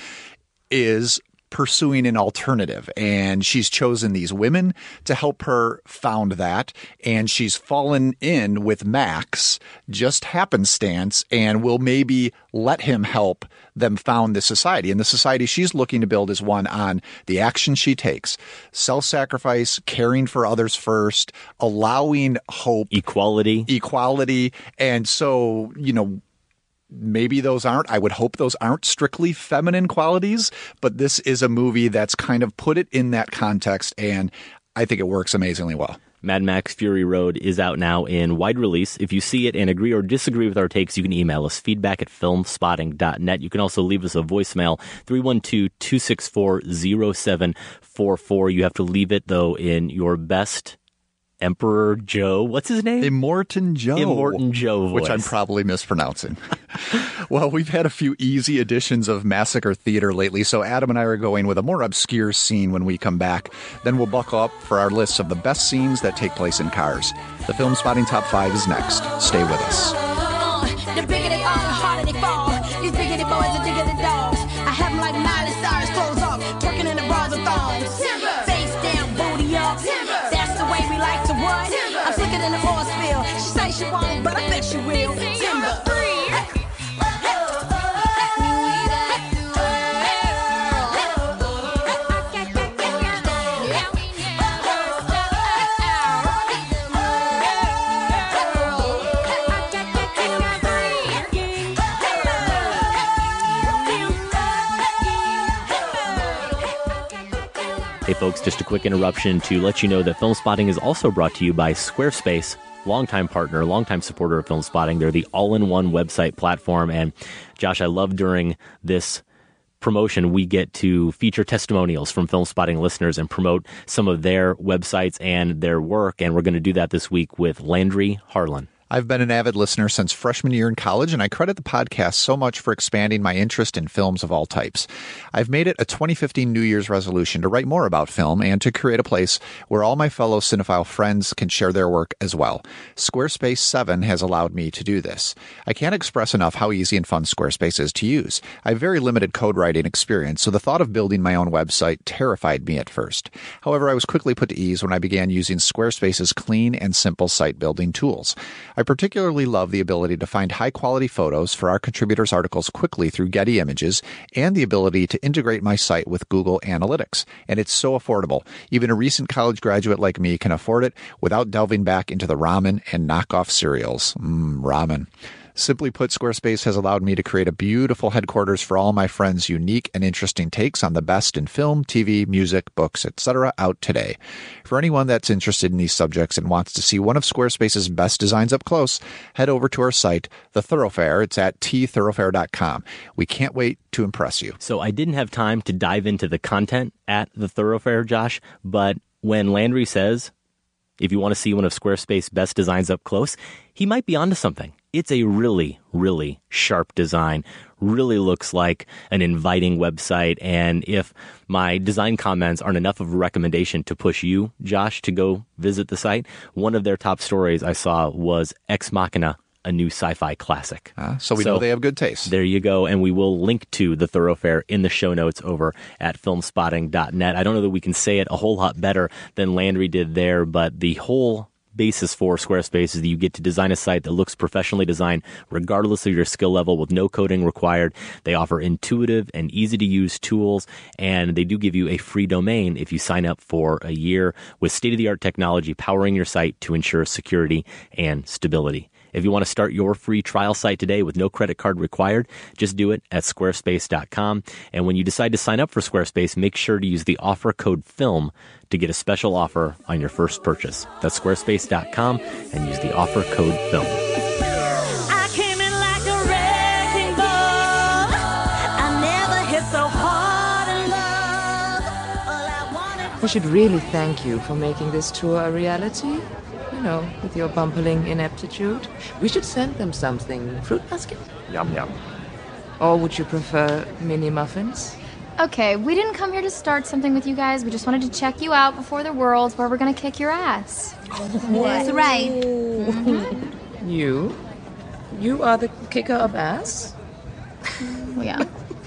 is pursuing an alternative, and she's chosen these women to help her found that, and she's fallen in with Max just happenstance and will maybe let him help them found this society. And the society she's looking to build is one on the action she takes, self-sacrifice, caring for others first, allowing hope, equality, equality. And so, you know, maybe those aren't, I would hope those aren't strictly feminine qualities, but this is a movie that's kind of put it in that context, and I think it works amazingly well. Mad Max Fury Road is out now in wide release. If you see it and agree or disagree with our takes, you can email us, feedback at filmspotting dot net. You can also leave us a voicemail, three one two, two six four, zero seven four four. You have to leave it, though, in your best Emperor Joe, what's his name? Immortan Joe. Immortan Joe voice. Which I'm probably mispronouncing. Well, we've had a few easy editions of Massacre Theater lately, so Adam and I are going with a more obscure scene when we come back. Then we'll buckle up for our list of the best scenes that take place in cars. The Film Spotting Top five is next. Stay with us. The bigger they are, the harder they fall. These biggity boys are digging the dogs. I have them like Miley Cyrus, clothes off, twerking in the bras and thongs. Face down, booty up. That's the way we like to what? I'm sicker than the oil spill. She say she won't, but I bet she will. Timber. Hey folks, just a quick interruption to let you know that Film Spotting is also brought to you by Squarespace, longtime partner, longtime supporter of Film Spotting. They're the all-in-one website platform. And Josh, I love during this promotion, we get to feature testimonials from Film Spotting listeners and promote some of their websites and their work. And we're going to do that this week with Landry Harlan. I've been an avid listener since freshman year in college, and I credit the podcast so much for expanding my interest in films of all types. I've made it a twenty fifteen New Year's resolution to write more about film and to create a place where all my fellow cinephile friends can share their work as well. Squarespace seven has allowed me to do this. I can't express enough how easy and fun Squarespace is to use. I have very limited code writing experience, so the thought of building my own website terrified me at first. However, I was quickly put to ease when I began using Squarespace's clean and simple site building tools. I particularly love the ability to find high-quality photos for our contributors' articles quickly through Getty Images and the ability to integrate my site with Google Analytics. And it's so affordable. Even a recent college graduate like me can afford it without delving back into the ramen and knockoff cereals. Mmm, ramen. Simply put, Squarespace has allowed me to create a beautiful headquarters for all my friends' unique and interesting takes on the best in film, T V, music, books, et cetera out today. For anyone that's interested in these subjects and wants to see one of Squarespace's best designs up close, head over to our site, The Thoroughfare. It's at t thoroughfare dot com. We can't wait to impress you. So I didn't have time to dive into the content at The Thoroughfare, Josh, but when Landry says, if you want to see one of Squarespace's best designs up close, he might be onto something. It's a really, really sharp design. Really looks like an inviting website. And if my design comments aren't enough of a recommendation to push you, Josh, to go visit the site, one of their top stories I saw was Ex Machina, a new sci-fi classic. Uh, so we so, know they have good taste. There you go. And we will link to the Thoroughfare in the show notes over at filmspotting dot net. I don't know that we can say it a whole lot better than Landry did there, but the whole basis for Squarespace is that you get to design a site that looks professionally designed regardless of your skill level with no coding required. They offer intuitive and easy to use tools, and they do give you a free domain if you sign up for a year with state-of-the-art technology powering your site to ensure security and stability. If you want to start your free trial site today with no credit card required, just do it at squarespace dot com. And when you decide to sign up for Squarespace, make sure to use the offer code FILM to get a special offer on your first purchase. That's squarespace dot com and use the offer code FILM. I came in like a wrecking ball. I never hit so hard in love. All I wanted. We should really thank you for making this tour a reality. You know, with your bumbling ineptitude. We should send them something. Fruit basket? Yum, yum. Or would you prefer mini muffins? Okay, we didn't come here to start something with you guys. We just wanted to check you out before the Worlds, where we're gonna kick your ass. That's right. Mm-hmm. You? You are the kicker of ass? Well, yeah.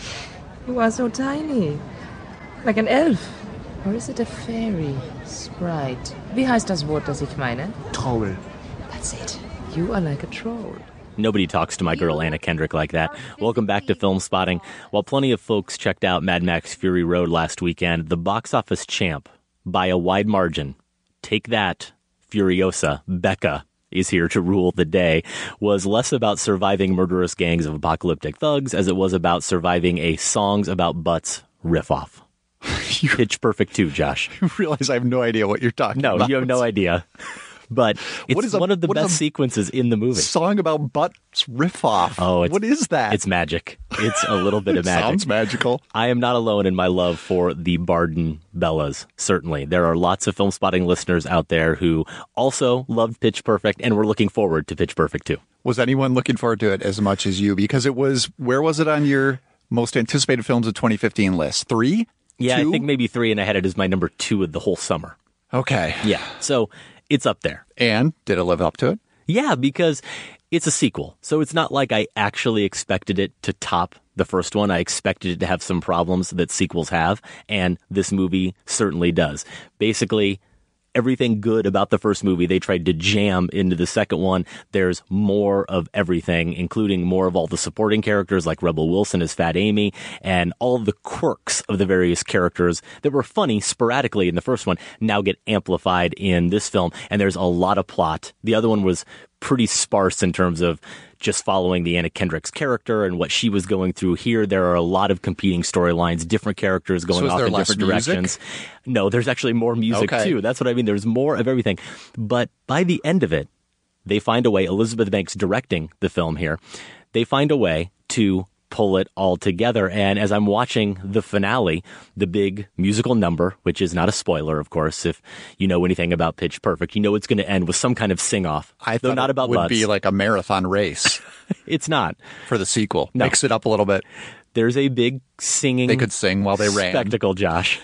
You are so tiny. Like an elf. Or is it a fairy? Sprite. Wie heißt das Wort, das ich meine? Troll. That's it. You are like a troll. Nobody talks to my girl Anna Kendrick like that. Welcome back to Film Spotting. While plenty of folks checked out Mad Max Fury Road last weekend, the box office champ, by a wide margin, take that, Furiosa, Becca, is here to rule the day, was less about surviving murderous gangs of apocalyptic thugs as it was about surviving a songs about butts riff-off. Pitch Perfect two, Josh. You realize I have no idea what you're talking no, about. No, you have no idea. But it's what is a, one of the best sequences in the movie. Song about butts riff off. Oh, what is that? It's magic. It's a little bit of magic. Sounds magical. I am not alone in my love for the Barden Bellas, certainly. There are lots of Film Spotting listeners out there who also loved Pitch Perfect and were looking forward to Pitch Perfect two. Was anyone looking forward to it as much as you? Because it was, where was it on your most anticipated films of twenty fifteen list? Three? Yeah, Two? I think maybe three, and I had it as my number two of the whole summer. Okay. Yeah, so it's up there. And did it live up to it? Yeah, because it's a sequel. So it's not like I actually expected it to top the first one. I expected it to have some problems that sequels have, and this movie certainly does. Basically, everything good about the first movie, they tried to jam into the second one. There's more of everything, including more of all the supporting characters like Rebel Wilson as Fat Amy, and all of the quirks of the various characters that were funny sporadically in the first one now get amplified in this film. And there's a lot of plot. The other one was pretty sparse in terms of just following the Anna Kendrick's character and what she was going through. Here, there are a lot of competing storylines, different characters going so off in less different music? directions. No, there's actually more music okay. too. That's what I mean. There's more of everything. But by the end of it, they find a way, Elizabeth Banks directing the film here, they find a way to pull it all together. And as I'm watching the finale, the big musical number, which is not a spoiler, of course, if you know anything about Pitch Perfect, you know it's going to end with some kind of sing-off. I though thought not it about would butts. be like a marathon race. It's not. For the sequel. No. Mix it up a little bit. There's a big singing They could sing while they ran. spectacle, Josh.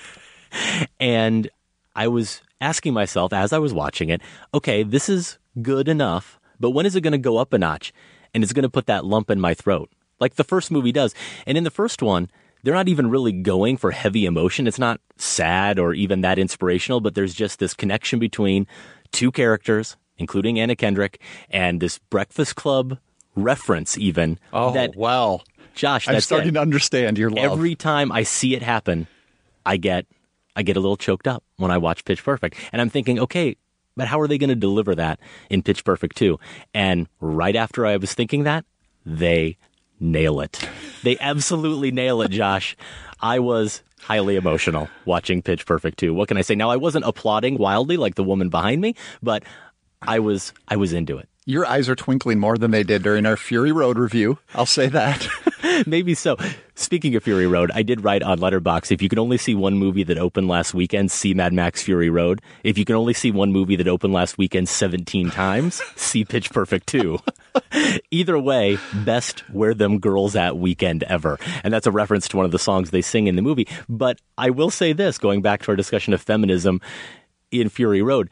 And I was asking myself as I was watching it, okay, this is good enough, but when is it going to go up a notch? And it's going to put that lump in my throat, like the first movie does. And in the first one, they're not even really going for heavy emotion. It's not sad or even that inspirational, but there's just this connection between two characters, including Anna Kendrick, and this Breakfast Club reference even. Oh, that, wow. Josh, I'm that's starting it. to understand your love. Every time I see it happen, I get I get a little choked up when I watch Pitch Perfect. And I'm thinking, okay, but how are they going to deliver that in Pitch Perfect two? And right after I was thinking that, they nail it. They absolutely nail it, Josh. I was highly emotional watching Pitch Perfect two. What can I say? Now, I wasn't applauding wildly like the woman behind me, but I was I was into it. Your eyes are twinkling more than they did during our Fury Road review. I'll say that. Maybe so. Speaking of Fury Road, I did write on Letterboxd, if you can only see one movie that opened last weekend, see Mad Max Fury Road. If you can only see one movie that opened last weekend seventeen times, see Pitch Perfect two. Either way, best Where Them Girls At weekend ever. And that's a reference to one of the songs they sing in the movie. But I will say this, going back to our discussion of feminism in Fury Road,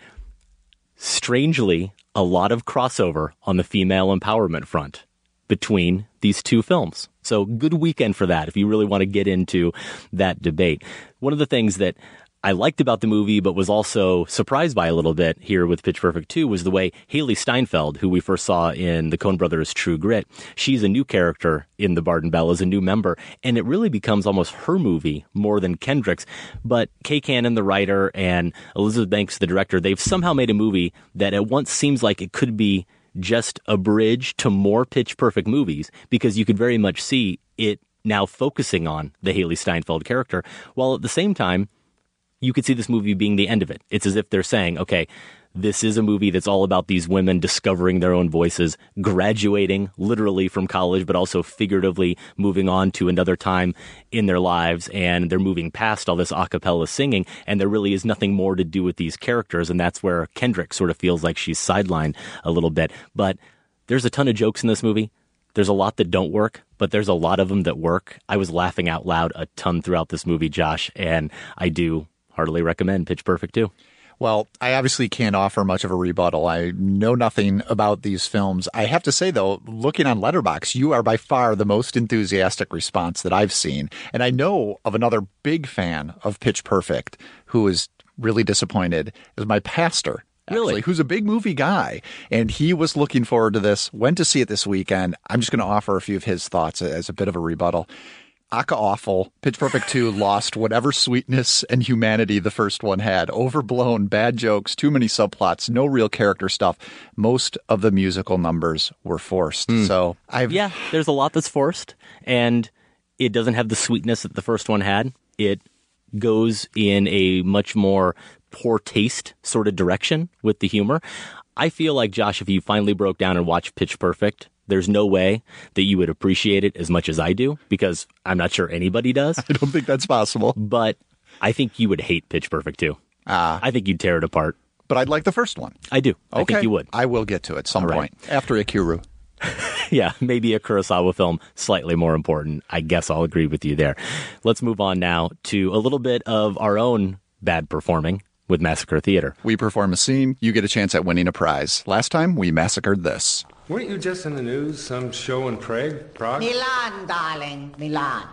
strangely, a lot of crossover on the female empowerment front between these two films. So good weekend for that if you really want to get into that debate. One of the things that I liked about the movie, but was also surprised by a little bit here with Pitch Perfect two, was the way Haley Steinfeld, who we first saw in the Coen Brothers' True Grit, she's a new character in The Barden Belle as a new member, and it really becomes almost her movie more than Kendrick's. But Kay Cannon, the writer, and Elizabeth Banks, the director, they've somehow made a movie that at once seems like it could be just a bridge to more Pitch Perfect movies, because you could very much see it now focusing on the Haley Steinfeld character, while at the same time, you could see this movie being the end of it. It's as if they're saying, okay, this is a movie that's all about these women discovering their own voices, graduating literally from college, but also figuratively moving on to another time in their lives. And they're moving past all this a cappella singing. And there really is nothing more to do with these characters. And that's where Kendrick sort of feels like she's sidelined a little bit. But there's a ton of jokes in this movie. There's a lot that don't work, but there's a lot of them that work. I was laughing out loud a ton throughout this movie, Josh, and I do heartily recommend Pitch Perfect two. Well, I obviously can't offer much of a rebuttal. I know nothing about these films. I have to say, though, looking on Letterboxd, you are by far the most enthusiastic response that I've seen. And I know of another big fan of Pitch Perfect who is really disappointed, is my pastor. Actually, really? Who's a big movie guy. And he was looking forward to this, went to see it this weekend. I'm just going to offer a few of his thoughts as a bit of a rebuttal. Aka awful. Pitch Perfect two lost whatever sweetness and humanity the first one had. Overblown, bad jokes, too many subplots, no real character stuff. Most of the musical numbers were forced. Mm. So I've Yeah, there's a lot that's forced, and it doesn't have the sweetness that the first one had. It goes in a much more poor taste sort of direction with the humor. I feel like, Josh, if you finally broke down and watched Pitch Perfect, there's no way that you would appreciate it as much as I do, because I'm not sure anybody does. I don't think that's possible. But I think you would hate Pitch Perfect two. Ah. I think you'd tear it apart. But I'd like the first one. I do. Okay. I think you would. I will get to it some All point. right. After Ikiru. Yeah, maybe a Kurosawa film, slightly more important. I guess I'll agree with you there. Let's move on now to a little bit of our own bad performing with Massacre Theater. We perform a scene, you get a chance at winning a prize. Last time, we massacred this. Weren't you just in the news? Some show in Prague? Prague? Milan, darling. Milan.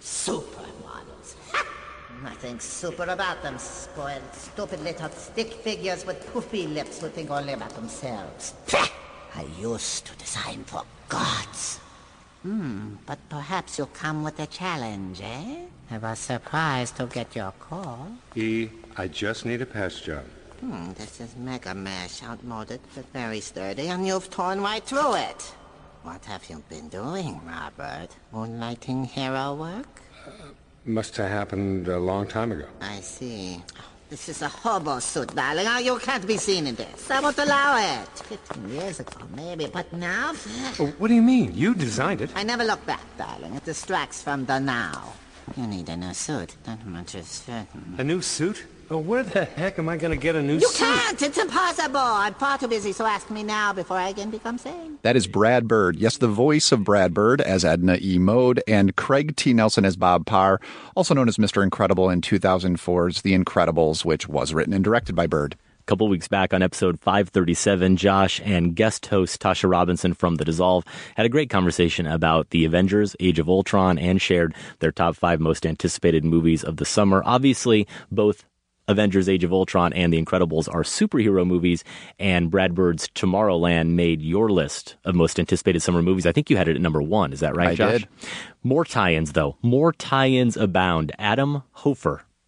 Supermodels. Nothing super about them. Spoiled, stupid little stick figures with poofy lips who think only about themselves. I used to design for gods. Hmm, but perhaps you'll come with a challenge, eh? I was surprised to get your call. E, I just need a patch job. Hmm, this is Mega Mesh, outmoded but very sturdy, and you've torn right through it. What have you been doing, Robert? Moonlighting hero work? Uh, must have happened a long time ago. I see. This is a hobo suit, darling. Oh, you can't be seen in this. I won't allow it. Fifteen years ago, maybe, but now... What do you mean? You designed it. I never look back, darling. It distracts from the now. You need a new suit. That much is certain. A new suit? Oh, where the heck am I going to get a new you suit? You can't! It's impossible! I'm far too busy, so ask me now before I again become sane. That is Brad Bird. Yes, the voice of Brad Bird as Edna E. Mode, and Craig T. Nelson as Bob Parr, also known as Mister Incredible in two thousand four's The Incredibles, which was written and directed by Bird. A couple weeks back on episode five thirty-seven, Josh and guest host Tasha Robinson from The Dissolve had a great conversation about the Avengers, Age of Ultron, and shared their top five most anticipated movies of the summer. Obviously, both Avengers, Age of Ultron, and The Incredibles are superhero movies, and Brad Bird's Tomorrowland made your list of most anticipated summer movies. I think you had it at number one. Is that right, I Josh? did. More tie-ins, though. More tie-ins abound. Adam Hofer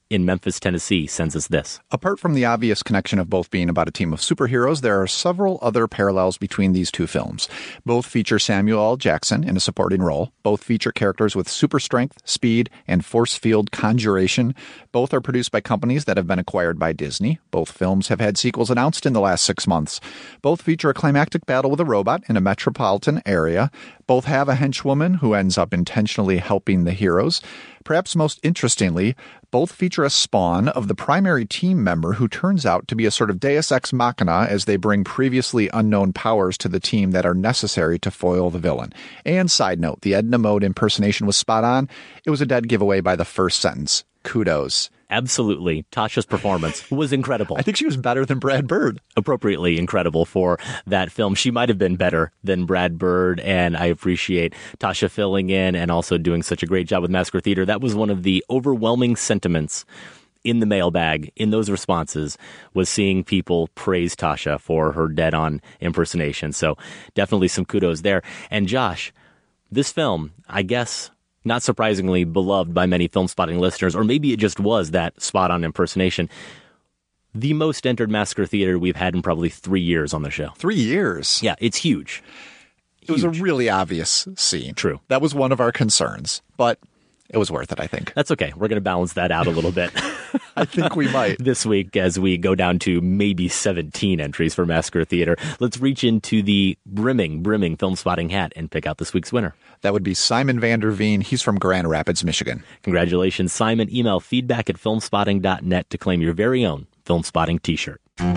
in Memphis, Tennessee, sends us this. Apart from the obvious connection of both being about a team of superheroes, there are several other parallels between these two films. Both feature Samuel L. Jackson in a supporting role. Both feature characters with super strength, speed, and force field conjuration. Both are produced by companies that have been acquired by Disney. Both films have had sequels announced in the last six months. Both feature a climactic battle with a robot in a metropolitan area. Both have a henchwoman who ends up intentionally helping the heroes. Perhaps most interestingly, both feature a spawn of the primary team member who turns out to be a sort of deus ex machina as they bring previously unknown powers to the team that are necessary to foil the villain. And side note, the Edna Mode impersonation was spot on. It was a dead giveaway by the first sentence. Kudos. Absolutely. Tasha's performance was incredible. I think she was better than Brad Bird. Appropriately incredible for that film. She might have been better than Brad Bird, and I appreciate Tasha filling in and also doing such a great job with Massacre Theater. That was one of the overwhelming sentiments in the mailbag in those responses, was seeing people praise Tasha for her dead-on impersonation. So definitely some kudos there. And Josh, this film, I guess, not surprisingly beloved by many Film Spotting listeners, or maybe it just was that spot-on impersonation. The most entered Massacre Theater we've had in probably three years on the show. Three years? Yeah, it's huge. It was a really obvious scene. True. That was one of our concerns, but it was worth it, I think. That's okay. We're going to balance that out a little bit. I think we might. This week, as we go down to maybe seventeen entries for Massacre Theater, let's reach into the brimming, brimming Film Spotting hat and pick out this week's winner. That would be Simon Vander Veen. He's from Grand Rapids, Michigan. Congratulations, Simon. Email feedback at filmspotting dot net to claim your very own Film Spotting t-shirt. How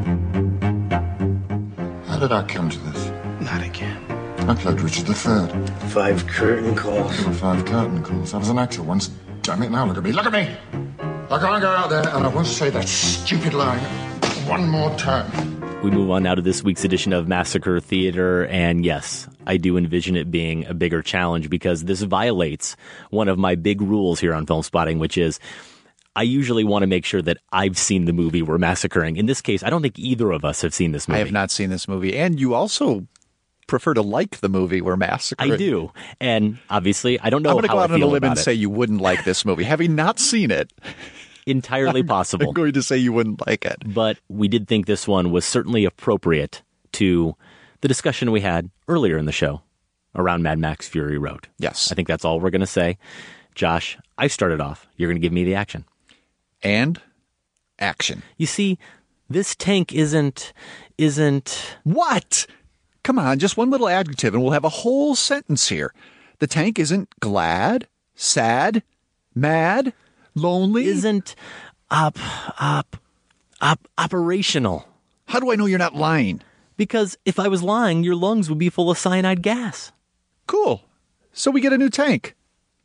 did I come to this? Not again. I played Richard the Third. Five curtain calls. There were five curtain calls. I was an actor once. Damn it, now look at me. Look at me! I can't go out there and I won't say that stupid line one more time. We move on now to this week's edition of Massacre Theater, and yes, I do envision it being a bigger challenge because this violates one of my big rules here on Film Spotting, which is I usually want to make sure that I've seen the movie we're massacring. In this case, I don't think either of us have seen this movie. I have not seen this movie, and you also prefer to like the movie we're massacring. I do, and obviously, I don't know I'm gonna how go I out on feel a limb about and it. say you wouldn't like this movie. Having not seen it, entirely possible. I'm going to say you wouldn't like it. But we did think this one was certainly appropriate to the discussion we had earlier in the show around Mad Max Fury Road. Yes. I think that's all we're going to say. Josh, I started off. You're going to give me the action. And action. You see, this tank isn't, isn't... What? Come on, just one little adjective and we'll have a whole sentence here. The tank isn't glad, sad, mad, lonely. Isn't up, up, up, operational. How do I know you're not lying? Because if I was lying, your lungs would be full of cyanide gas. Cool. So we get a new tank.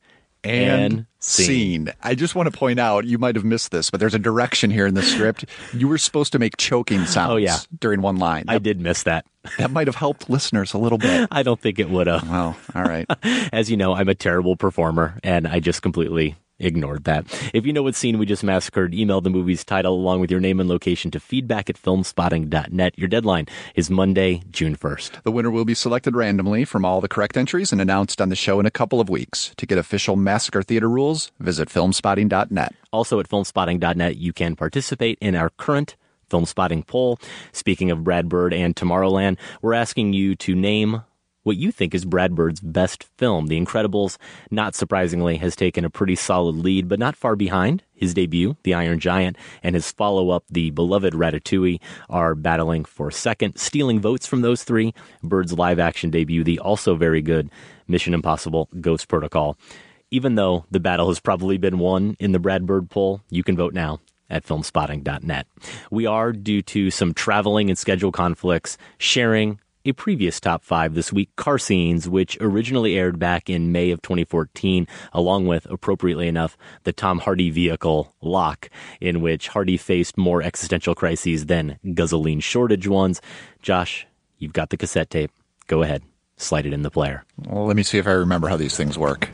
And, and scene. scene. I just want to point out, you might have missed this, but there's a direction here in the script. You were supposed to make choking sounds oh, yeah. during one line. I that, did miss that. That might have helped listeners a little bit. I don't think it would have. Well, all right. As you know, I'm a terrible performer, and I just completely ignored that. If you know what scene we just massacred, email the movie's title along with your name and location to feedback at filmspotting dot net. Your deadline is Monday, June first. The winner will be selected randomly from all the correct entries and announced on the show in a couple of weeks. To get official Massacre Theater rules, visit filmspotting dot net. Also at filmspotting dot net, you can participate in our current Film Spotting poll. Speaking of Brad Bird and Tomorrowland, we're asking you to name what you think is Brad Bird's best film. The Incredibles, not surprisingly, has taken a pretty solid lead, but not far behind. His debut, The Iron Giant, and his follow-up, the beloved Ratatouille, are battling for second, stealing votes from those three. Bird's live-action debut, the also very good Mission Impossible Ghost Protocol. Even though the battle has probably been won in the Brad Bird poll, you can vote now at filmspotting dot net. We are, due to some traveling and schedule conflicts, sharing a previous top five this week, Car Scenes, which originally aired back in May of twenty fourteen, along with, appropriately enough, the Tom Hardy vehicle Locke, in which Hardy faced more existential crises than gasoline shortage ones. Josh, you've got the cassette tape. Go ahead. Slide it in the player. Well, let me see if I remember how these things work.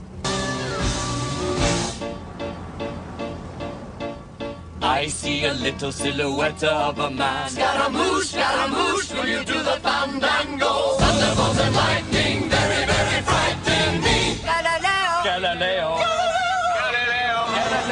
I see a little silhouette of a man. Scaramouche, Scaramouche, will you do the fandango? Thunderbolts and lightning, very, very frightening me. Galileo, Galileo, Galileo, Galileo,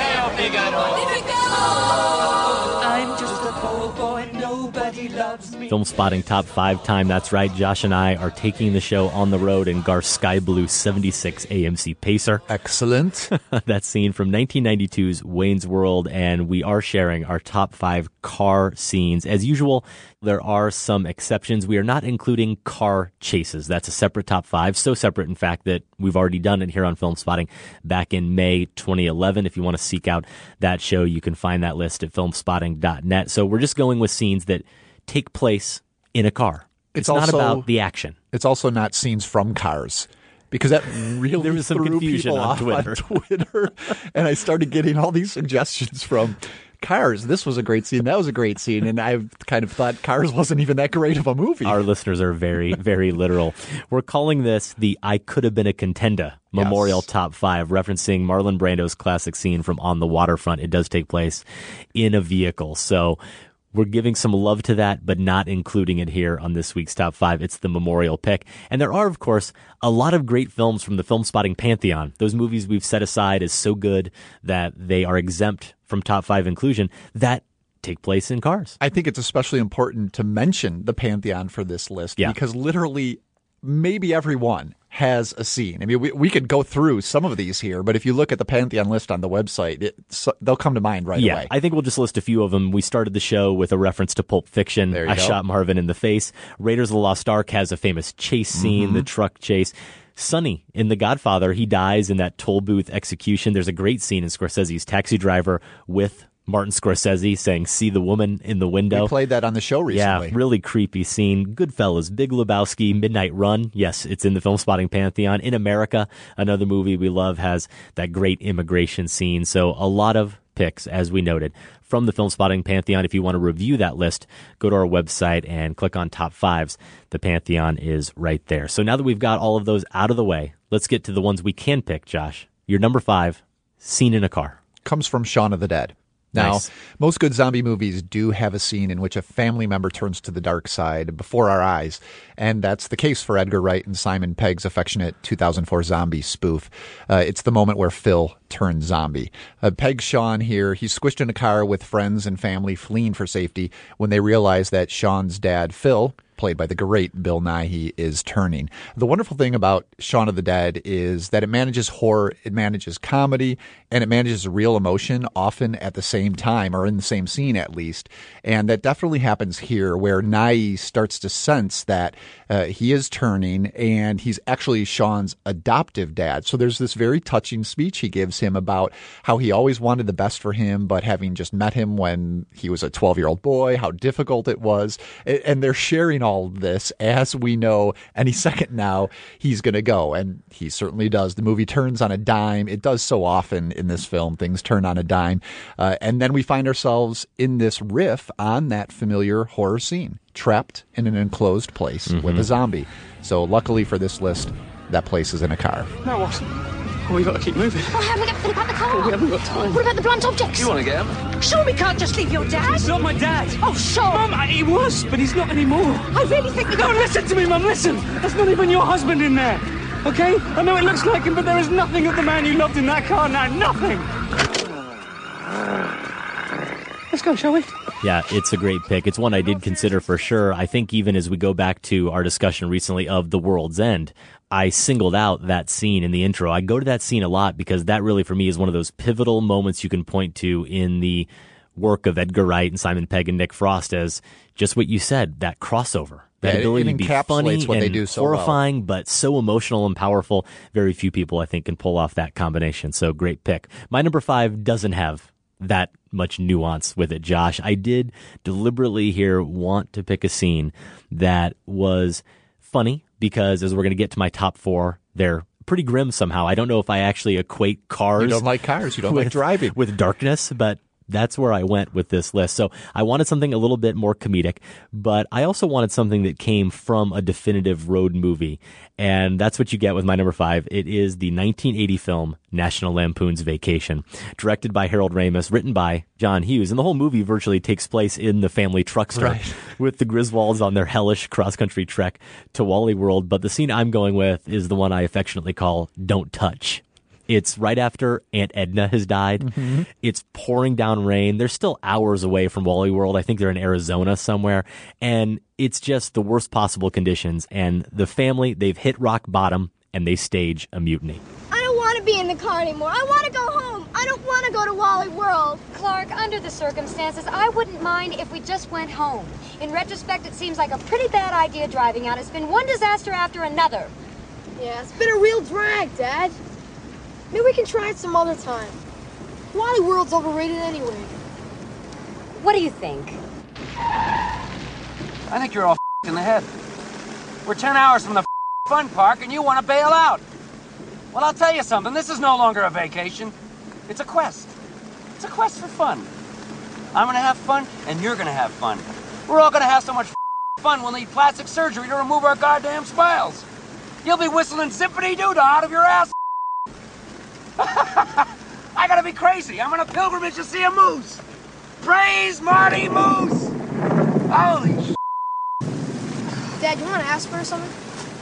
I'm just a poor boy, nobody loves me. Film Spotting Top five time. That's right. Josh and I are taking the show on the road in Garth's Sky Blue seventy-six A M C Pacer. Excellent. That scene from nineteen ninety-two's Wayne's World, and we are sharing our top five car scenes. As usual, there are some exceptions. We are not including car chases. That's a separate top five. So separate, in fact, that we've already done it here on Film Spotting back in May twenty eleven. If you want to seek out that show, you can find that list at film spotting dot net. So we're just going with scenes that take place in a car. It's, It's not also- about the action. It's also not scenes from cars. Because that really There was some threw confusion people on off Twitter. on Twitter. And I started getting all these suggestions from Cars. This was a great scene. That was a great scene. And I kind of thought Cars wasn't even that great of a movie. Our listeners are very, very literal. We're calling this the I Could Have Been a Contender Memorial Yes. Top five, referencing Marlon Brando's classic scene from On the Waterfront. It does take place in a vehicle. So we're giving some love to that, but not including it here on this week's Top five. It's the memorial pick. And there are, of course, a lot of great films from the Film Spotting Pantheon. Those movies we've set aside as so good that they are exempt from Top five inclusion that take place in cars. I think it's especially important to mention the Pantheon for this list Yeah. because literally maybe everyone has a scene. I mean, we, we could go through some of these here, but if you look at the Pantheon list on the website, it, so, they'll come to mind right yeah, away. I think we'll just list a few of them. We started the show with a reference to Pulp Fiction. There you I go. shot Marvin in the face. Raiders of the Lost Ark has a famous chase scene, Mhm. the truck chase. Sonny in The Godfather, he dies in that toll booth execution. There's a great scene in Scorsese's Taxi Driver with Martin Scorsese saying, "See the woman in the window." We played that on the show recently. Yeah, really creepy scene. Goodfellas, Big Lebowski, Midnight Run. Yes, it's in the Film Spotting Pantheon. In America, another movie we love, has that great immigration scene. So a lot of picks, as we noted, from the Film Spotting Pantheon. If you want to review that list, go to our website and click on Top Fives. The Pantheon is right there. So now that we've got all of those out of the way, let's get to the ones we can pick, Josh. Your number five, Scene in a Car. Comes from Shaun of the Dead. Now, Nice. most good zombie movies do have a scene in which a family member turns to the dark side before our eyes, and that's the case for Edgar Wright and Simon Pegg's affectionate two thousand four zombie spoof. Uh, it's the moment where Phil turns zombie. Uh, Pegg's Sean here. He's squished in a car with friends and family fleeing for safety when they realize that Sean's dad, Phil, played by the great Bill Nighy, is turning. The wonderful thing about Shaun of the Dead is that it manages horror, it manages comedy, and it manages real emotion, often at the same time, or in the same scene at least. And that definitely happens here, where Nighy starts to sense that uh, he is turning, and he's actually Sean's adoptive dad. So there's this very touching speech he gives him about how he always wanted the best for him, but having just met him when he was a twelve-year-old boy, how difficult it was. And they're sharing all of this as we know any second now he's going to go. And he certainly does. The movie turns on a dime. It does so often in this film. Things turn on a dime. Uh, and then we find ourselves in this riff on that familiar horror scene, trapped in an enclosed place Mm-hmm. with a zombie. So luckily for this list, that place is in a car. Now what? Oh, we got to keep moving. Well, how do we get Philip out the car? Oh, we haven't got time. What about the blunt objects? You want to get him? Sure, we can't just leave your dad. It's not my dad. Oh, sure. Mum, I- he was, but he's not anymore. I really think we No, got... listen to me, Mum, listen. That's not even your husband in there. Okay? I know it looks like him, but there is nothing of the man you loved in that car now. Nothing. Let's go, shall we? Yeah, it's a great pick. It's one I did consider for sure. I think even as we go back to our discussion recently of The World's End, I singled out that scene in the intro. I go to that scene a lot because that really, for me, is one of those pivotal moments you can point to in the work of Edgar Wright and Simon Pegg and Nick Frost as just what you said, that crossover. That Yeah, it- ability it to be encapsulates funny what and they do so well. horrifying, but so emotional and powerful. Very few people, I think, can pull off that combination. So great pick. My number five doesn't have that much nuance with it, Josh. I did deliberately here want to pick a scene that was funny because as we're going to get to my top four, they're pretty grim somehow. I don't know if I actually equate cars. You don't like cars. You don't with, like driving. with darkness, but that's where I went with this list. So I wanted something a little bit more comedic, but I also wanted something that came from a definitive road movie. And that's what you get with my number five. It is the nineteen eighty film National Lampoon's Vacation, directed by Harold Ramis, written by John Hughes. And the whole movie virtually takes place in the family truckster Right. with the Griswolds on their hellish cross-country trek to Wally World. But the scene I'm going with is the one I affectionately call Don't Touch. It's right after Aunt Edna has died. Mm-hmm. It's pouring down rain. They're still hours away from Wally World. I think they're in Arizona somewhere. And it's just the worst possible conditions. And the family, they've hit rock bottom, and they stage a mutiny. I don't want to be in the car anymore. I want to go home. I don't want to go to Wally World. Clark, under the circumstances, I wouldn't mind if we just went home. In retrospect, it seems like a pretty bad idea driving out. It's been one disaster after another. Yeah, it's been a real drag, Dad. Maybe we can try it some other time. Wally World's overrated anyway. What do you think? I think you're all f***ed in the head. We're ten hours from the f***ed fun park and you want to bail out. Well, I'll tell you something. This is no longer a vacation. It's a quest. It's a quest for fun. I'm going to have fun and you're going to have fun. We're all going to have so much f***ing fun we'll need plastic surgery to remove our goddamn smiles. You'll be whistling zippity-doo-dah out of your ass. I gotta be crazy. I'm on a pilgrimage to see a moose. Praise Marty Moose. Holy sh**. Dad, you want to ask her or something?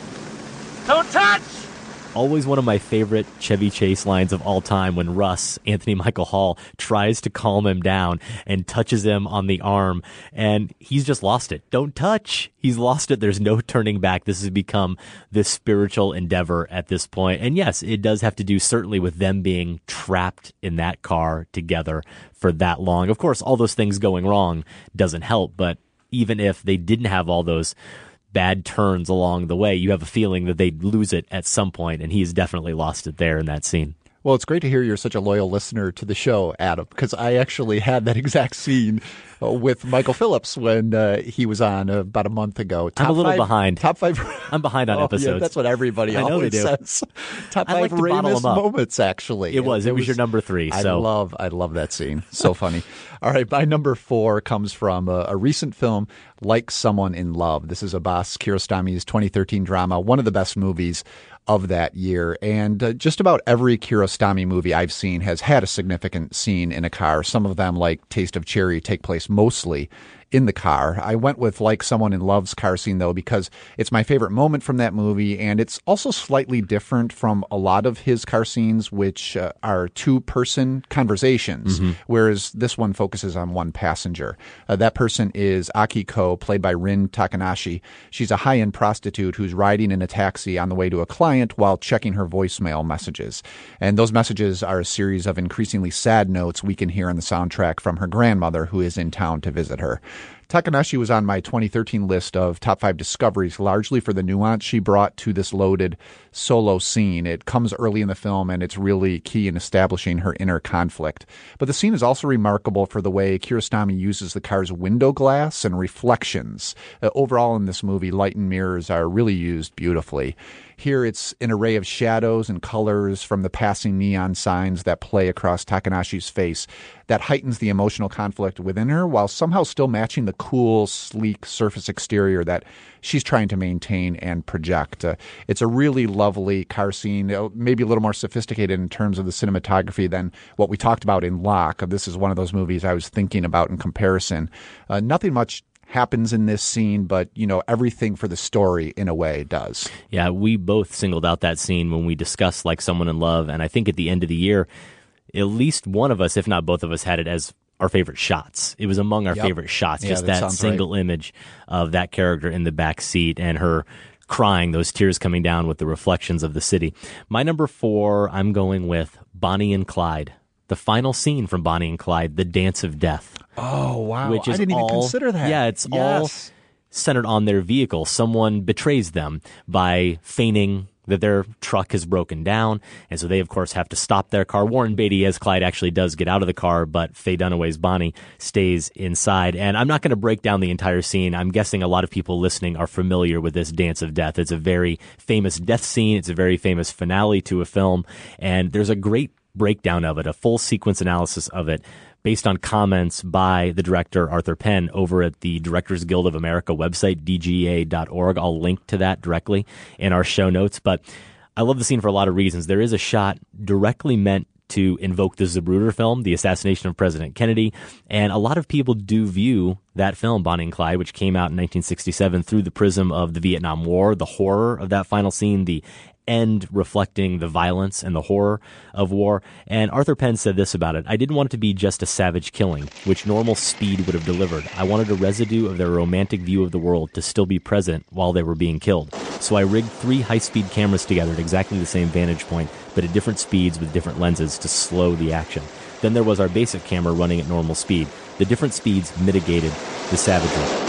Don't touch! Always one of my favorite Chevy Chase lines of all time when Russ, Anthony Michael Hall, tries to calm him down and touches him on the arm, and he's just lost it. Don't touch. He's lost it. There's no turning back. This has become this spiritual endeavor at this point. And yes, it does have to do certainly with them being trapped in that car together for that long. Of course, all those things going wrong doesn't help, but even if they didn't have all those bad turns along the way, you have a feeling that they'd lose it at some point, and he's definitely lost it there in that scene. Well, it's great to hear you're such a loyal listener to the show, Adam, because I actually had that exact scene uh, with Michael Phillips when uh, he was on uh, about a month ago. Top I'm a little five, behind. Top five. I'm behind on oh, episodes. Yeah, that's what everybody I know always they do. says. Top I five like Ramus moments, actually. It was. It, it was, was your number three. So. I love, I love that scene. So funny. All right, my number four comes from a, a recent film, Like Someone in Love. This is Abbas Kiarostami's twenty thirteen drama, one of the best movies of that year. And uh, just about every Kiarostami movie I've seen has had a significant scene in a car. Some of them, like Taste of Cherry, take place mostly in the car. I went with Like Someone in Love's car scene, though, because it's my favorite moment from that movie, and it's also slightly different from a lot of his car scenes, which uh, are two-person conversations, mm-hmm. whereas this one focuses on one passenger. Uh, that person is Akiko, played by Rin Takanashi. She's a high-end prostitute who's riding in a taxi on the way to a client while checking her voicemail messages. And those messages are a series of increasingly sad notes we can hear on the soundtrack from her grandmother, who is in town to visit her. Takanashi was on my twenty thirteen list of top five discoveries, largely for the nuance she brought to this loaded solo scene. It comes early in the film, and it's really key in establishing her inner conflict. But the scene is also remarkable for the way Kiarostami uses the car's window glass and reflections. Uh, overall in this movie, light and mirrors are really used beautifully. Here it's an array of shadows and colors from the passing neon signs that play across Takanashi's face that heightens the emotional conflict within her while somehow still matching the cool, sleek surface exterior that she's trying to maintain and project. Uh, it's a really lovely car scene, uh, maybe a little more sophisticated in terms of the cinematography than what we talked about in Locke. This is one of those movies I was thinking about in comparison. Uh, nothing much happens in this scene, but, you know, everything for the story in a way does. Yeah, we both singled out that scene when we discussed Like Someone in Love, and I think at the end of the year, at least one of us, if not both of us, had it as our favorite shots. It was among our yep. favorite shots, yeah, just that, that single right. image of that character in the back seat and her crying, those tears coming down with the reflections of the city. My number four, I'm going with Bonnie and Clyde. The final scene from Bonnie and Clyde, The Dance of Death. Oh, wow. Which is I didn't all, even consider that. Yeah, it's yes. all centered on their vehicle. Someone betrays them by feigning that their truck has broken down, and so they, of course, have to stop their car. Warren Beatty, as Clyde, actually does get out of the car, but Faye Dunaway's Bonnie stays inside. And I'm not going to break down the entire scene. I'm guessing a lot of people listening are familiar with this Dance of Death. It's a very famous death scene. It's a very famous finale to a film, and there's a great breakdown of it, a full sequence analysis of it, based on comments by the director, Arthur Penn, over at the Directors Guild of America website, D G A dot org. I'll link to that directly in our show notes. But I love the scene for a lot of reasons. There is a shot directly meant to invoke the Zapruder film, the assassination of President Kennedy. And a lot of people do view that film, Bonnie and Clyde, which came out in nineteen sixty-seven, through the prism of the Vietnam War, the horror of that final scene, the end reflecting the violence and the horror of war. And Arthur Penn said this about it: I didn't want it to be just a savage killing, which normal speed would have delivered. I wanted a residue of their romantic view of the world to still be present while they were being killed. So I rigged three high-speed cameras together at exactly the same vantage point, but at different speeds with different lenses to slow the action. Then there was our basic camera running at normal speed. The different speeds mitigated the savagery.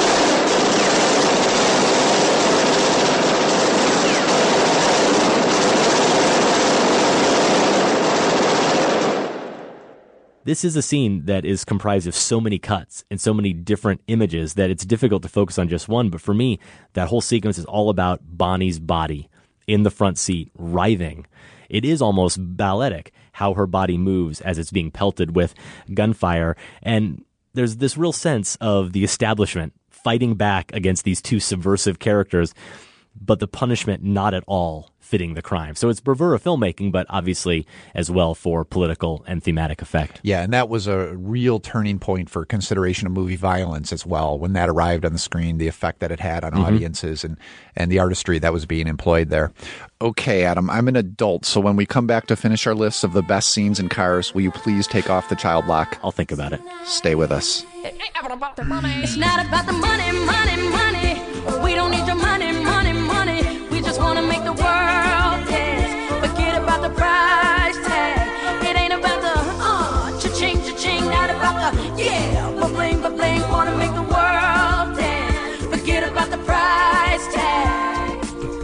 This is a scene that is comprised of so many cuts and so many different images that it's difficult to focus on just one. But for me, that whole sequence is all about Bonnie's body in the front seat, writhing. It is almost balletic how her body moves as it's being pelted with gunfire. And there's this real sense of the establishment fighting back against these two subversive characters, but the punishment not at all fitting the crime. So it's bravura filmmaking, but obviously as well for political and thematic effect. Yeah, and that was a real turning point for consideration of movie violence as well. When that arrived on the screen, the effect that it had on mm-hmm. audiences and, and the artistry that was being employed there. Okay, Adam, I'm an adult, so when we come back to finish our list of the best scenes in Cars, will you please take off the child lock? I'll think about it. Stay with us. It's not about the money, money, money. We don't need your money, money, money. We just want to make the world dance. Forget about the price tag. It ain't about the uh, cha-ching, cha-ching. Not about the yeah, ba-bling, ba-bling. Want to make the world dance. Forget about the price tag.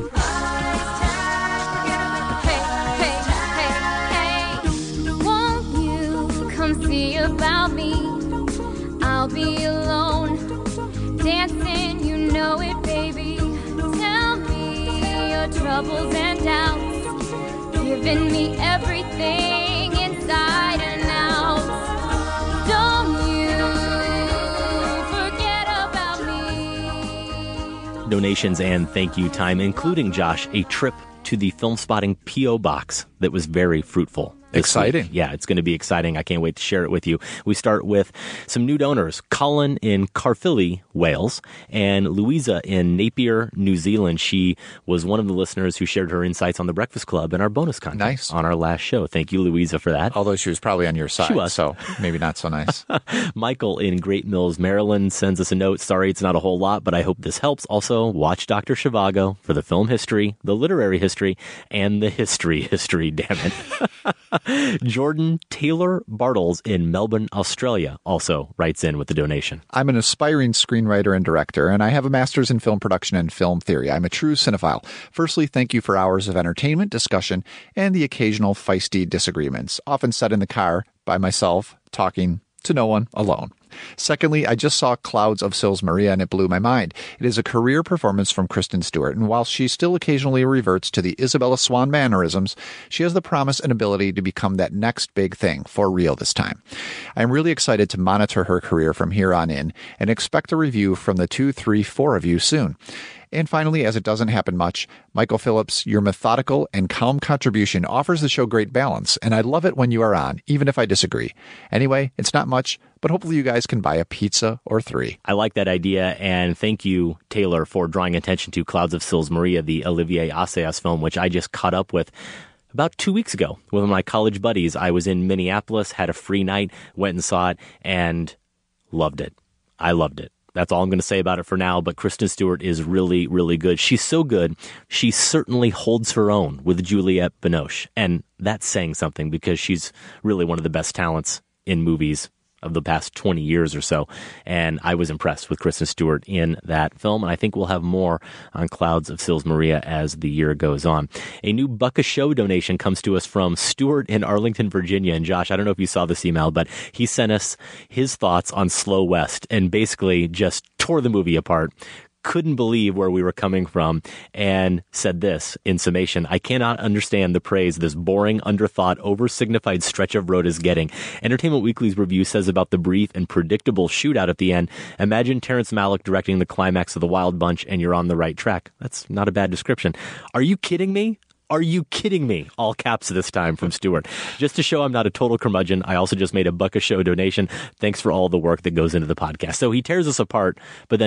Hey, hey, hey, hey. Won't you come see about me? I'll be alone, dancing, you know it, baby. Tell me your troubles and doubts, giving me everything inside and out. Don't you forget about me. Donations and thank you time, including, Josh, a trip to the Film Spotting P O Box that was very fruitful. Exciting. Week. Yeah, it's going to be exciting. I can't wait to share it with you. We start with some new donors. Colin in Caerphilly, Wales, and Louisa in Napier, New Zealand. She was one of the listeners who shared her insights on The Breakfast Club and our bonus content nice. on our last show. Thank you, Louisa, for that. Although she was probably on your side, she was. So maybe not so nice. Michael in Great Mills, Maryland, sends us a note. Sorry, it's not a whole lot, but I hope this helps. Also, watch Doctor Zhivago for the film history, the literary history, and the history history, damn it. Jordan Taylor Bartles in Melbourne, Australia, also writes in with the donation. I'm an aspiring screenwriter and director, and I have a master's in film production and film theory. I'm a true cinephile. Firstly, thank you for hours of entertainment, discussion, and the occasional feisty disagreements, often set in the car by myself, talking to no one, alone. Secondly, I just saw Clouds of Sils Maria and it blew my mind. It is a career performance from Kristen Stewart, and while she still occasionally reverts to the Isabella Swan mannerisms, she has the promise and ability to become that next big thing, for real this time. I am really excited to monitor her career from here on in and expect a review from the two, three, four of you soon. And finally, as it doesn't happen much, Michael Phillips, your methodical and calm contribution offers the show great balance, and I love it when you are on, even if I disagree. Anyway, it's not much, but hopefully you guys can buy a pizza or three. I like that idea, and thank you, Taylor, for drawing attention to Clouds of Sils Maria, the Olivier Assayas film, which I just caught up with about two weeks ago with my college buddies. I was in Minneapolis, had a free night, went and saw it, and loved it. I loved it. That's all I'm going to say about it for now, but Kristen Stewart is really, really good. She's so good, she certainly holds her own with Juliette Binoche, and that's saying something because she's really one of the best talents in movies of the past twenty years or so, and I was impressed with Kristen Stewart in that film, and I think we'll have more on Clouds of Sils Maria as the year goes on. A new Buck a Show donation comes to us from Stuart in Arlington, Virginia, and Josh, I don't know if you saw this email, but he sent us his thoughts on Slow West and basically just tore the movie apart. Couldn't believe where we were coming from, and said this in summation: I cannot understand the praise this boring, underthought, over-signified stretch of road is getting. Entertainment Weekly's review says about the brief and predictable shootout at the end, imagine Terrence Malick directing the climax of The Wild Bunch and you're on the right track. That's not a bad description. Are you kidding me? Are you kidding me? All caps this time from Stuart. Just to show I'm not a total curmudgeon, I also just made a Buck a Show donation. Thanks for all the work that goes into the podcast. So he tears us apart, but then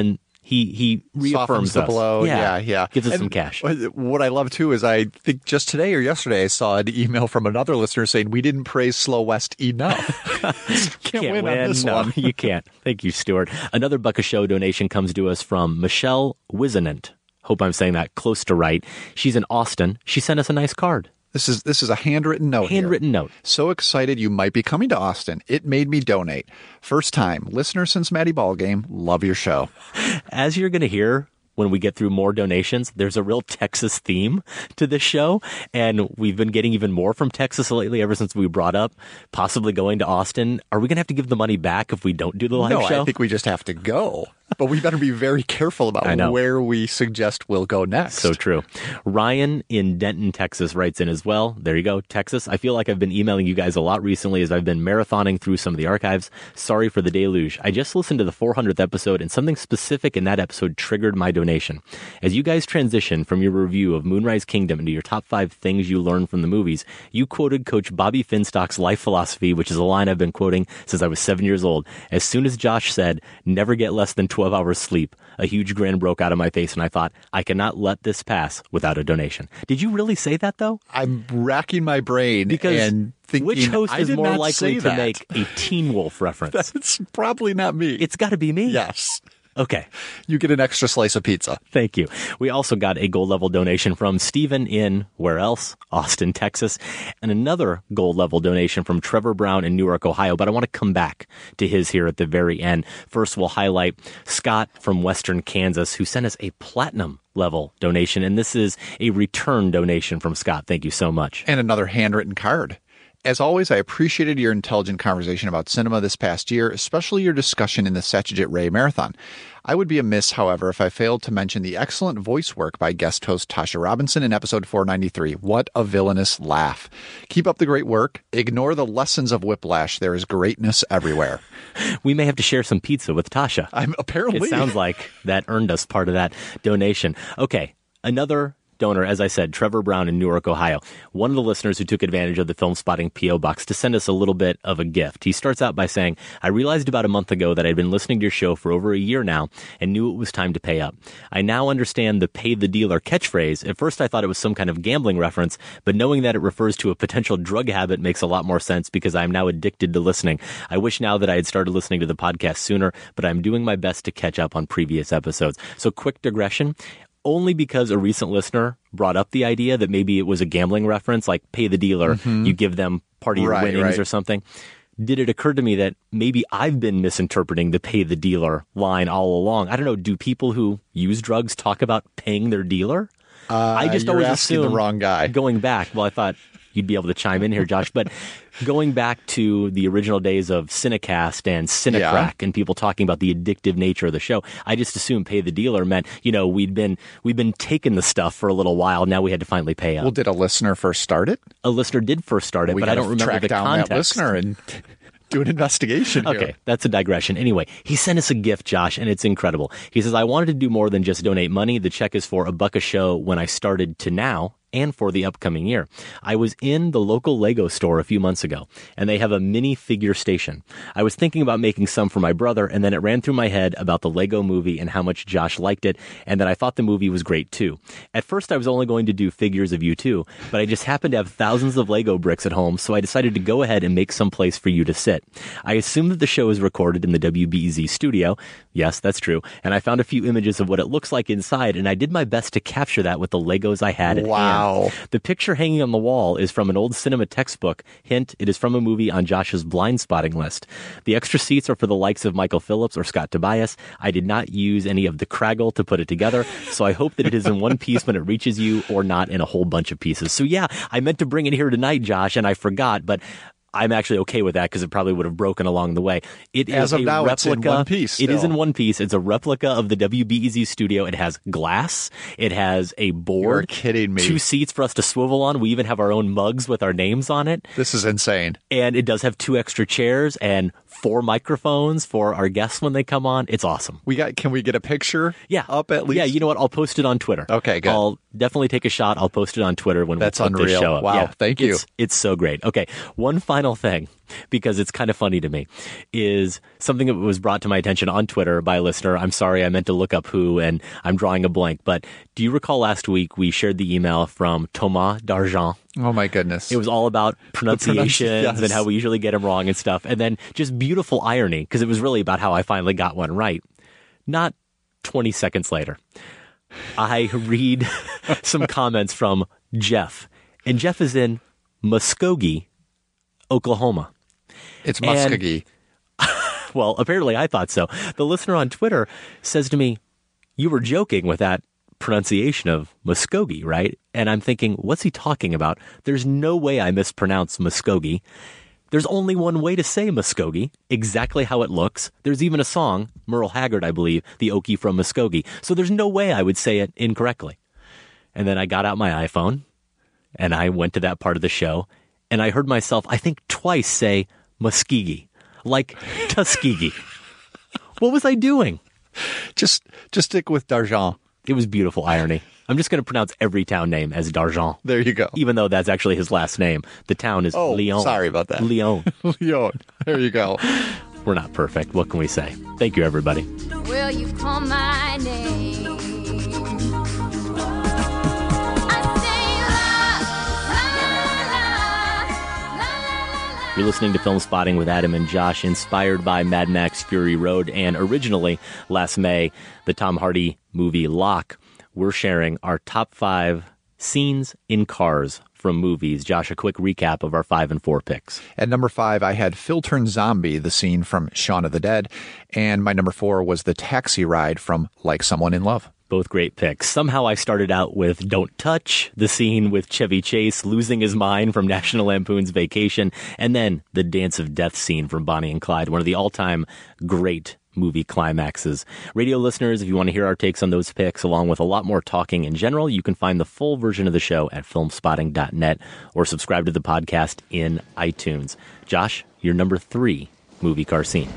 He he reaffirms Softens the us. blow. Yeah, Yeah, yeah. Gives us And some cash. What I love, too, is I think just today or yesterday I saw an email from another listener saying we didn't praise Slow West enough. can't, Can't win, on this no, one. You can't. Thank you, Stuart. Another Buck a Show donation comes to us from Michelle Wisenant. Hope I'm saying that close to right. She's in Austin. She sent us a nice card. This is this is a handwritten note. Handwritten here. note. So excited you might be coming to Austin. It made me donate. First time. Listener since Maddie Ballgame. Love your show. As you're going to hear when we get through more donations, there's a real Texas theme to this show. And we've been getting even more from Texas lately ever since we brought up possibly going to Austin. Are we going to have to give the money back if we don't do the live no, show? I think we just have to go. But we better be very careful about where we suggest we'll go next. So true. Ryan in Denton, Texas writes in as well. There you go, Texas. I feel like I've been emailing you guys a lot recently as I've been marathoning through some of the archives. Sorry for the deluge. I just listened to the four hundredth episode and something specific in that episode triggered my donation. As you guys transition from your review of Moonrise Kingdom into your top five things you learned from the movies, you quoted Coach Bobby Finstock's life philosophy, which is a line I've been quoting since I was seven years old. As soon as Josh said, never get less than twelve hours sleep, a huge grin broke out of my face and I thought, I cannot let this pass without a donation. Did you really say that though? I'm racking my brain because and thinking, which host I is did more not likely say to that. make a Teen Wolf reference? That's probably not me. It's got to be me. Yes. Okay. You get an extra slice of pizza. Thank you. We also got a gold level donation from Stephen in, where else? Austin, Texas. And another gold level donation from Trevor Brown in Newark, Ohio. But I want to come back to his here at the very end. First, we'll highlight Scott from Western Kansas, who sent us a platinum level donation. And this is a return donation from Scott. Thank you so much. And another handwritten card. As always, I appreciated your intelligent conversation about cinema this past year, especially your discussion in the Satyajit Ray Marathon. I would be amiss, however, if I failed to mention the excellent voice work by guest host Tasha Robinson in episode four ninety-three. What a villainous laugh. Keep up the great work. Ignore the lessons of Whiplash. There is greatness everywhere. We may have to share some pizza with Tasha. I'm apparently. It sounds like that earned us part of that donation. Okay, another donor, as I said, Trevor Brown in Newark, Ohio, one of the listeners who took advantage of the Film Spotting P O Box to send us a little bit of a gift. He starts out by saying, I realized about a month ago that I'd been listening to your show for over a year now and knew it was time to pay up. I now understand the pay the dealer catchphrase. At first I thought it was some kind of gambling reference, but knowing that it refers to a potential drug habit makes a lot more sense because I'm now addicted to listening. I wish now that I had started listening to the podcast sooner, but I'm doing my best to catch up on previous episodes. So quick digression. Only because a recent listener brought up the idea that maybe it was a gambling reference, like pay the dealer, mm-hmm. you give them part of your right, winnings right. or something. Did it occur to me that maybe I've been misinterpreting the pay the dealer line all along? I don't know. Do people who use drugs talk about paying their dealer? Uh, I just you're always asking assume the wrong guy. Going back, well, I thought you'd be able to chime in here, Josh, but going back to the original days of Cinecast and Cinecrack Yeah. and people talking about the addictive nature of the show, I just assumed pay the dealer meant, you know, we'd been we'd been taking the stuff for a little while. Now we had to finally pay up. Well, did a listener first start it? A listener did first start it, we but I don't remember track the down context. that listener and do an investigation here. Okay, that's a digression. Anyway, he sent us a gift, Josh, and it's incredible. He says, I wanted to do more than just donate money. The check is for a buck a show when I started to now, and for the upcoming year. I was in the local Lego store a few months ago, and they have a mini figure station. I was thinking about making some for my brother, and then it ran through my head about the Lego movie and how much Josh liked it, and that I thought the movie was great too. At first, I was only going to do figures of you too, but I just happened to have thousands of Lego bricks at home, so I decided to go ahead and make some place for you to sit. I assume that the show is recorded in the W B E Z studio. Yes, that's true. And I found a few images of what it looks like inside, and I did my best to capture that with the Legos I had at Wow. hand. The picture hanging on the wall is from an old cinema textbook. Hint, it is from a movie on Josh's blind spotting list. The extra seats are for the likes of Michael Phillips or Scott Tobias. I did not use any of the Craggle to put it together, so I hope that it is in one piece when it reaches you or not in a whole bunch of pieces. So yeah, I meant to bring it here tonight, Josh, and I forgot, but I'm actually okay with that because it probably would have broken along the way. It As is of a now, replica. it's in one piece It is still. in one piece. It's a replica of the W B E Z studio. It has glass. It has a board. You're kidding me. Two seats for us to swivel on. We even have our own mugs with our names on it. This is insane. And it does have two extra chairs and four microphones for our guests when they come on. It's awesome. We got. Can we get a picture? Yeah, up at least. Yeah, you know what? I'll post it on Twitter. Okay, good. I'll definitely take a shot. I'll post it on Twitter when That's we put unreal. this show up. Wow, yeah, thank you. It's, it's so great. Okay, one final thing, because it's kind of funny to me, is something that was brought to my attention on Twitter by a listener. I'm sorry, I meant to look up who, and I'm drawing a blank. But do you recall last week we shared the email from Thomas D'Argent? Oh, my goodness. It was all about pronunciations pronunci- yes. and how we usually get them wrong and stuff. And then just beautiful irony, because it was really about how I finally got one right. Not twenty seconds later, I read some comments from Jeff. And Jeff is in Muskogee, Oklahoma. It's Muskogee. And, well, apparently I thought so. The listener on Twitter says to me, you were joking with that pronunciation of Muskogee, right? And I'm thinking, what's he talking about? There's no way I mispronounce Muskogee. There's only one way to say Muskogee, exactly how it looks. There's even a song, Merle Haggard, I believe, the Okie from Muskogee. So there's no way I would say it incorrectly. And then I got out my iPhone and I went to that part of the show and I heard myself, I think twice say Muskegee, like Tuskegee. What was I doing? Just, just stick with D'Argent. It was beautiful irony. I'm just going to pronounce every town name as D'Argent. There you go. Even though that's actually his last name. The town is oh, Lyon. Sorry about that. Lyon. Lyon. There you go. We're not perfect. What can we say? Thank you, everybody. Well, you've called my name. You're listening to Film Spotting with Adam and Josh, inspired by Mad Max Fury Road, and originally, last May, the Tom Hardy movie Locke. We're sharing our top five scenes in cars from movies. Josh, a quick recap of our five and four picks. At number five, I had Phil Turn Zombie, the scene from Shaun of the Dead, and my number four was the taxi ride from Like Someone in Love. Both great picks. Somehow I started out with Don't Touch, the scene with Chevy Chase losing his mind from National Lampoon's Vacation, and then the Dance of Death scene from Bonnie and Clyde, one of the all-time great movie climaxes. Radio listeners, if you want to hear our takes on those picks, along with a lot more talking in general, you can find the full version of the show at filmspotting dot net or subscribe to the podcast in iTunes. Josh, your number three movie car scene.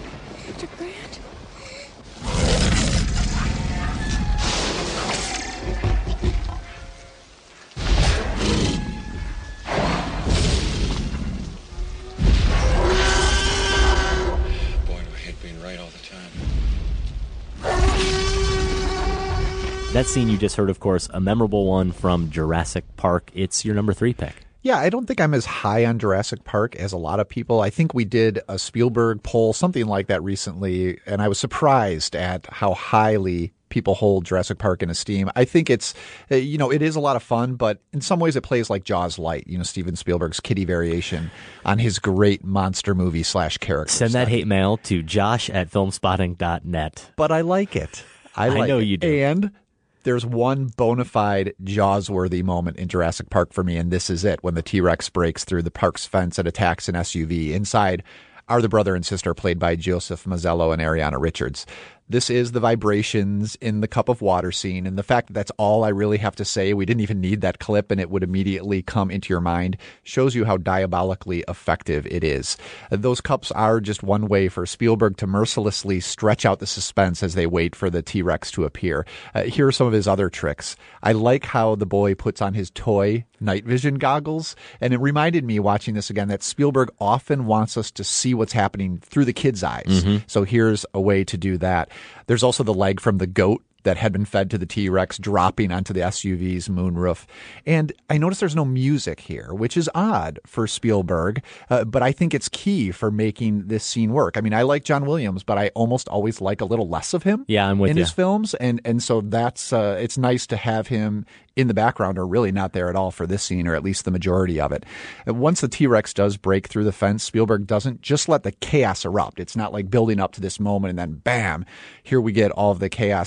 That scene you just heard, of course, a memorable one from Jurassic Park. It's your number three pick. Yeah, I don't think I'm as high on Jurassic Park as a lot of people. I think we did a Spielberg poll, something like that recently, and I was surprised at how highly people hold Jurassic Park in esteem. I think it's, you know, it is a lot of fun, but in some ways it plays like Jaws Light, you know, Steven Spielberg's kiddie variation on his great monster movie slash character. Send that hate mail to josh at filmspotting dot net. But I like it. I, like I know it. you do. And there's one bona fide Jaws-worthy moment in Jurassic Park for me, and this is it, when the T-Rex breaks through the park's fence and attacks an S U V. Inside are the brother and sister played by Joseph Mazzello and Ariana Richards. This is the vibrations in the cup of water scene, and the fact that that's all I really have to say, we didn't even need that clip and it would immediately come into your mind, shows you how diabolically effective it is. Those cups are just one way for Spielberg to mercilessly stretch out the suspense as they wait for the T-Rex to appear. Uh, here are some of his other tricks. I like how the boy puts on his toy night vision goggles, and it reminded me watching this again that Spielberg often wants us to see what's happening through the kid's eyes. Mm-hmm. So here's a way to do that. There's also the leg from the goat that had been fed to the T-Rex dropping onto the S U V's moonroof. And I noticed there's no music here, which is odd for Spielberg, uh, but I think it's key for making this scene work. I mean, I like John Williams, but I almost always like a little less of him yeah, I'm with in you. his films. And, and so that's uh, it's nice to have him in the background, or really not there at all for this scene, or at least the majority of it. And once the T-Rex does break through the fence, Spielberg doesn't just let the chaos erupt. It's not like building up to this moment and then bam, here we get all of the chaos. He continues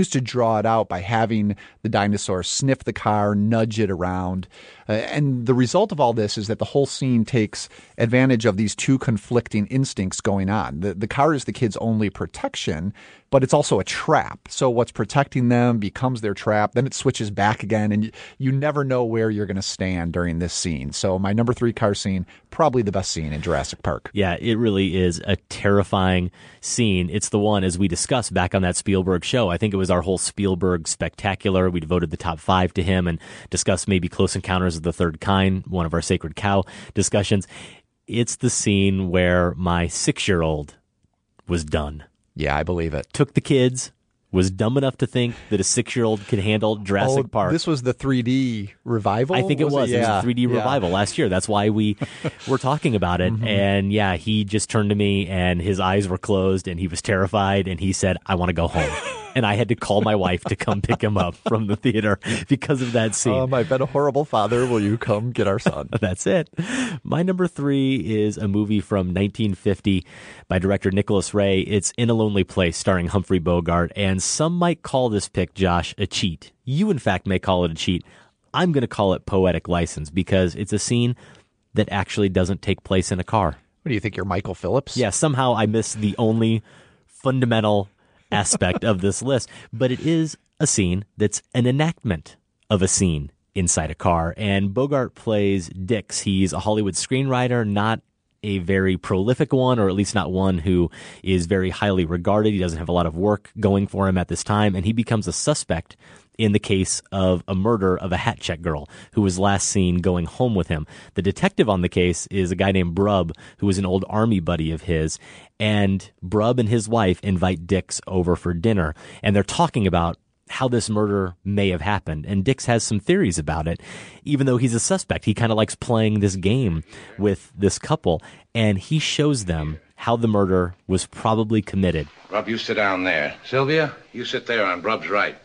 continues to draw it out by having the dinosaur sniff the car, nudge it around. Uh, and the result of all this is that the whole scene takes advantage of these two conflicting instincts going on. The, the car is the kid's only protection, but it's also a trap. So what's protecting them becomes their trap. Then it switches back again, and you, you never know where you're going to stand during this scene. So my number three car scene, probably the best scene in Jurassic Park. Yeah, it really is a terrifying scene. It's the one, as we discussed back on that Spielberg show, I think it was our whole Spielberg spectacular. We devoted the top five to him and discussed maybe Close Encounters of the Third Kind, one of our Sacred Cow discussions. It's the scene where my six-year-old was done. Yeah, I believe it. Took the kids, was dumb enough to think that a six-year-old could handle Jurassic oh, Park. This was the three D revival? I think it was. was. It, it? was yeah. a three D yeah. revival last year. That's why we were talking about it. Mm-hmm. And yeah, he just turned to me and his eyes were closed and he was terrified and he said, I want to go home. And I had to call my wife to come pick him up from the theater because of that scene. Um, I've been a horrible father. Will you come get our son? That's it. My number three is a movie from nineteen fifty by director Nicholas Ray. It's In a Lonely Place, starring Humphrey Bogart. And some might call this pick, Josh, a cheat. You, in fact, may call it a cheat. I'm going to call it poetic license because it's a scene that actually doesn't take place in a car. What do you think, you're Michael Phillips? Yeah, somehow I missed the only fundamental aspect of this list, but it is a scene that's an enactment of a scene inside a car. And Bogart plays Dix. He's a Hollywood screenwriter, not a very prolific one, or at least not one who is very highly regarded. He doesn't have a lot of work going for him at this time, and he becomes a suspect in the case of a murder of a hat check girl who was last seen going home with him. The detective on the case is a guy named Brub, who is an old army buddy of his, and Brub and his wife invite Dix over for dinner, and they're talking about how this murder may have happened. And Dix has some theories about it. Even though he's a suspect, he kind of likes playing this game with this couple, and he shows them how the murder was probably committed. Brub, you sit down there. Sylvia, you sit there on Brub's right.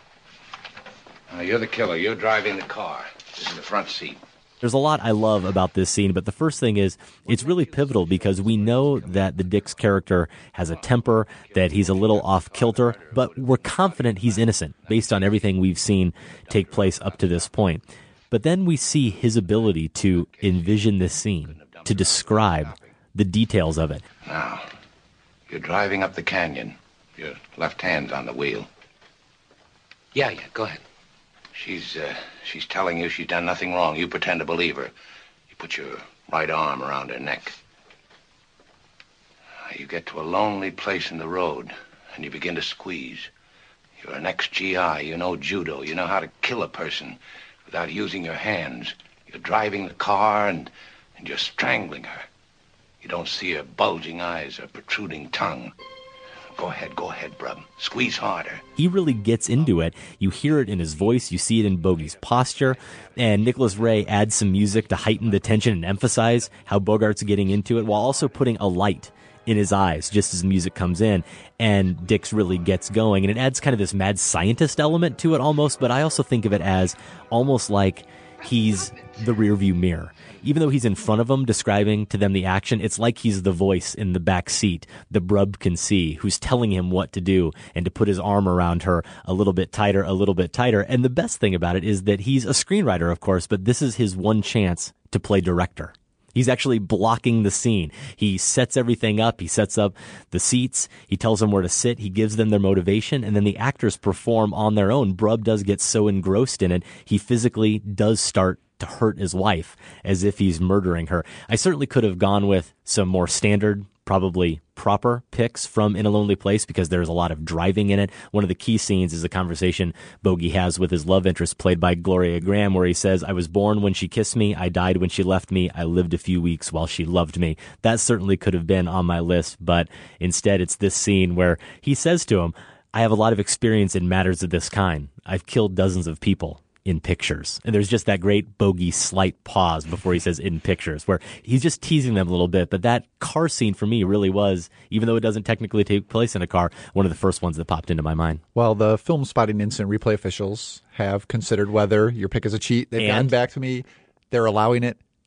Now, you're the killer. You're driving the car. This is the front seat. There's a lot I love about this scene, but the first thing is it's really pivotal because we know that the Dix character has a temper, that he's a little off kilter, but we're confident he's innocent based on everything we've seen take place up to this point. But then we see his ability to envision this scene, to describe the details of it. Now, you're driving up the canyon. Your left hand's on the wheel. Yeah, yeah, go ahead. She's, uh, she's telling you she's done nothing wrong. You pretend to believe her. You put your right arm around her neck. You get to a lonely place in the road, and you begin to squeeze. You're an ex-G I. You know judo. You know how to kill a person without using your hands. You're driving the car, and, and you're strangling her. You don't see her bulging eyes or protruding tongue. Go ahead, go ahead, Brub. Squeeze harder. He really gets into it. You hear it in his voice. You see it in Bogey's posture. And Nicholas Ray adds some music to heighten the tension and emphasize how Bogart's getting into it, while also putting a light in his eyes just as the music comes in. And Dix really gets going. And it adds kind of this mad scientist element to it almost, but I also think of it as almost like he's the rearview mirror. Even though he's in front of them describing to them the action, it's like he's the voice in the back seat that Brub can see, who's telling him what to do and to put his arm around her a little bit tighter, a little bit tighter. And the best thing about it is that he's a screenwriter, of course, but this is his one chance to play director. He's actually blocking the scene. He sets everything up. He sets up the seats. He tells them where to sit. He gives them their motivation. And then the actors perform on their own. Brub does get so engrossed in it, he physically does start to hurt his wife as if he's murdering her. I certainly could have gone with some more standard, probably proper picks from In a Lonely Place because there's a lot of driving in it. One of the key scenes is a conversation Bogey has with his love interest, played by Gloria Graham, where he says, I was born when she kissed me. I died when she left me. I lived a few weeks while she loved me. That certainly could have been on my list, but instead it's this scene where he says to him, I have a lot of experience in matters of this kind. I've killed dozens of people in pictures. And there's just that great Bogey slight pause before he says in pictures, where he's just teasing them a little bit. But that car scene for me really was, even though it doesn't technically take place in a car, one of the first ones that popped into my mind. Well, the Film Spotting Instant replay officials have considered whether your pick is a cheat. They've and? gotten back to me. They're allowing it.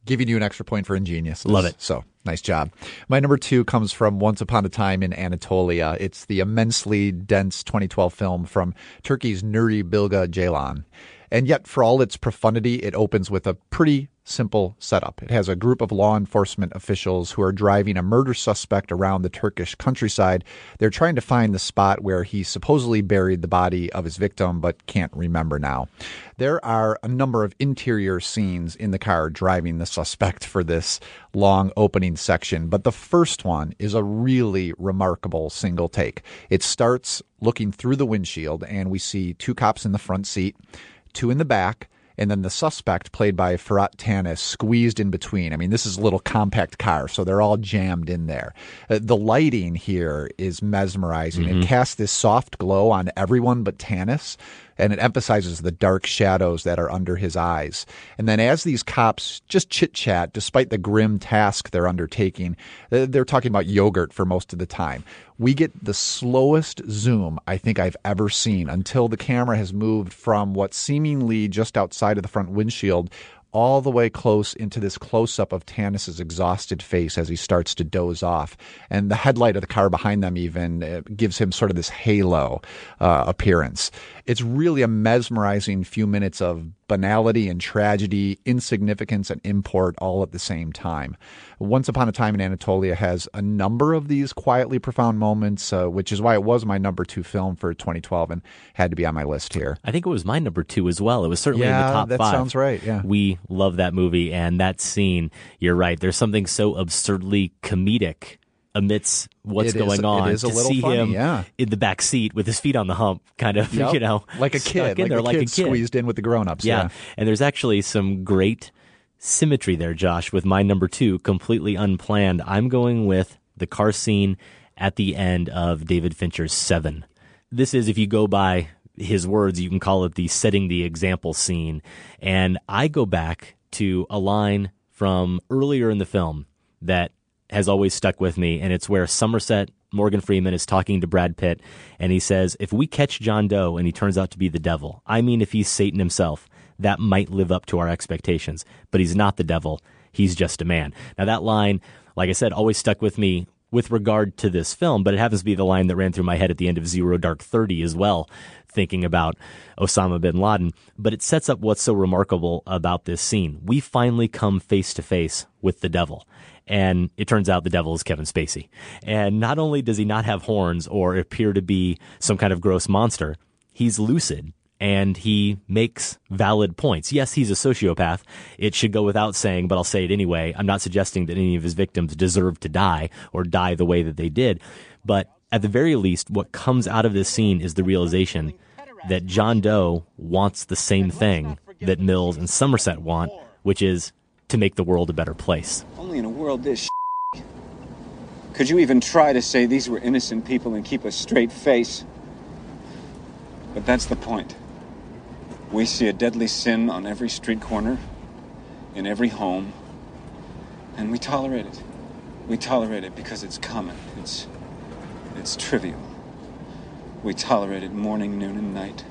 Giving you an extra point for ingenious. Love it. So, nice job. My number two comes from Once Upon a Time in Anatolia. It's the immensely dense twenty twelve film from Turkey's Nuri Bilge Ceylan. And yet, for all its profundity, it opens with a pretty simple setup. It has a group of law enforcement officials who are driving a murder suspect around the Turkish countryside. They're trying to find the spot where he supposedly buried the body of his victim, but can't remember now. There are a number of interior scenes in the car driving the suspect for this long opening section, but the first one is a really remarkable single take. It starts looking through the windshield, and we see two cops in the front seat, two in the back, and then the suspect, played by Ferhat Tanis, squeezed in between. I mean, this is a little compact car, so they're all jammed in there. Uh, the lighting here is mesmerizing. Mm-hmm. It casts this soft glow on everyone but Tanis, and it emphasizes the dark shadows that are under his eyes. And then as these cops just chit-chat, despite the grim task they're undertaking, they're talking about yogurt for most of the time. We get the slowest zoom I think I've ever seen until the camera has moved from what's seemingly just outside of the front windshield all the way close into this close-up of Tanis's exhausted face as he starts to doze off. And the headlight of the car behind them even uh, gives him sort of this halo uh, appearance. It's really a mesmerizing few minutes of banality and tragedy, insignificance and import all at the same time. Once Upon a Time in Anatolia has a number of these quietly profound moments, uh, which is why it was my number two film for twenty twelve and had to be on my list here. I think it was my number two as well. It was certainly yeah, in the top that five. That sounds right, yeah. We love that movie, and that scene, you're right, there's something so absurdly comedic amidst what's it going is, on. It is a to little see funny, him yeah. in the back seat with his feet on the hump, kind of, Yep. you know, like a stuck kid, in like there, a like kid a kid squeezed in with the grown-ups. Yeah. yeah, and there's actually some great symmetry there, Josh, with my number two, completely unplanned. I'm going with the car scene at the end of David Fincher's Seven. This is, if you go by his words, you can call it the setting the example scene. And I go back to a line from earlier in the film that has always stuck with me, and it's where Somerset Morgan Freeman is talking to Brad Pitt, and he says, if we catch John Doe and he turns out to be the devil, I mean if he's Satan himself, that might live up to our expectations. But he's not the devil. He's just a man. Now that line, like I said, always stuck with me with regard to this film, but it happens to be the line that ran through my head at the end of Zero Dark Thirty as well, thinking about Osama bin Laden. But it sets up what's so remarkable about this scene. We finally come face to face with the devil. And it turns out the devil is Kevin Spacey. And not only does he not have horns or appear to be some kind of gross monster, he's lucid and he makes valid points. Yes, he's a sociopath. It should go without saying, but I'll say it anyway. I'm not suggesting that any of his victims deserve to die or die the way that they did. But at the very least, what comes out of this scene is the realization that John Doe wants the same thing that Mills and Somerset want, which is to make the world a better place. Only in a world this could you even try to say these were innocent people and keep a straight face. But that's the point. We see a deadly sin on every street corner, in every home, and we tolerate it. We tolerate it because it's common. It's, it's trivial. We tolerate it morning, noon, and night.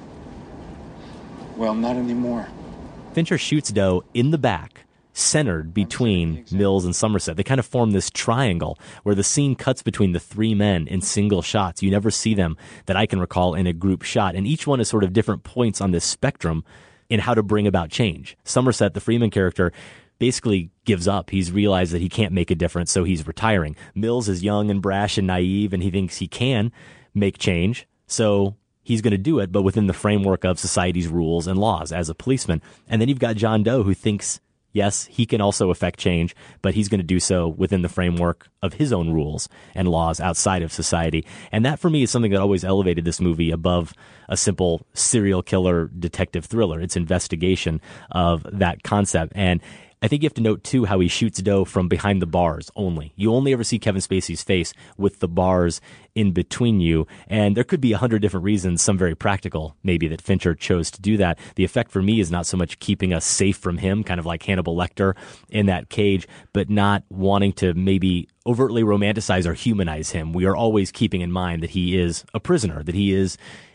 Well, not anymore. Fincher shoots Doe in the back, centered between Mills and Somerset. They kind of form this triangle where the scene cuts between the three men in single shots. You never see them, that I can recall, in a group shot. And each one is sort of different points on this spectrum in how to bring about change. Somerset, the Freeman character, basically gives up. He's realized that he can't make a difference, so he's retiring. Mills is young and brash and naive, and he thinks he can make change, so he's going to do it, but within the framework of society's rules and laws as a policeman. And then you've got John Doe, who thinks, yes, he can also affect change, but he's going to do so within the framework of his own rules and laws outside of society. And that, for me, is something that always elevated this movie above a simple serial killer detective thriller. It's investigation of that concept. And I think you have to note, too, how he shoots Doe from behind the bars only. You only ever see Kevin Spacey's face with the bars in between you. And there could be a hundred different reasons, some very practical, maybe, that Fincher chose to do that. The effect for me is not so much keeping us safe from him, kind of like Hannibal Lecter in that cage, but not wanting to maybe overtly romanticize or humanize him. We are always keeping in mind that he is a prisoner, that he is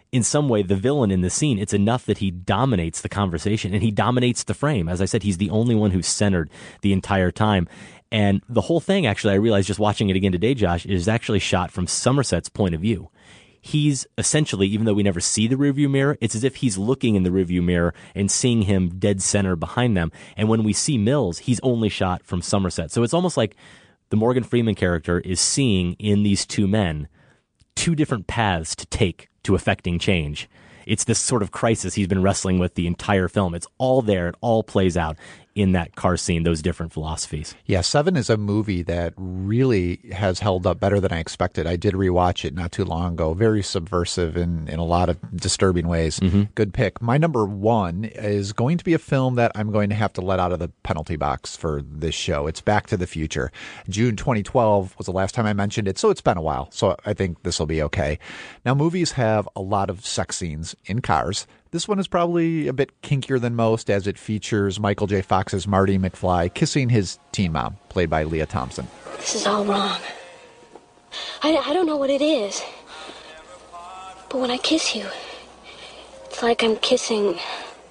in some way, the villain in the scene, it's enough that he dominates the conversation and he dominates the frame. As I said, he's the only one who's centered the entire time. And the whole thing, actually, I realized just watching it again today, Josh, is actually shot from Somerset's point of view. He's essentially, even though we never see the rearview mirror, it's as if he's looking in the rearview mirror and seeing him dead center behind them. And when we see Mills, he's only shot from Somerset. So it's almost like the Morgan Freeman character is seeing in these two men two different paths to take to affecting change. It's this sort of crisis he's been wrestling with the entire film. It's all there. It all plays out in that car scene, those different philosophies. Yeah, Seven is a movie that really has held up better than I expected. I did rewatch it not too long ago. Very subversive in, in a lot of disturbing ways. Mm-hmm. Good pick. My number one is going to be a film that I'm going to have to let out of the penalty box for this show. It's Back to the Future. June twenty twelve was the last time I mentioned it, so it's been a while. So I think this will be okay. Now, movies have a lot of sex scenes in cars. This one is probably a bit kinkier than most, as it features Michael J. Fox's Marty McFly kissing his teen mom, played by Leah Thompson. This is all wrong. I, I don't know what it is. But when I kiss you, it's like I'm kissing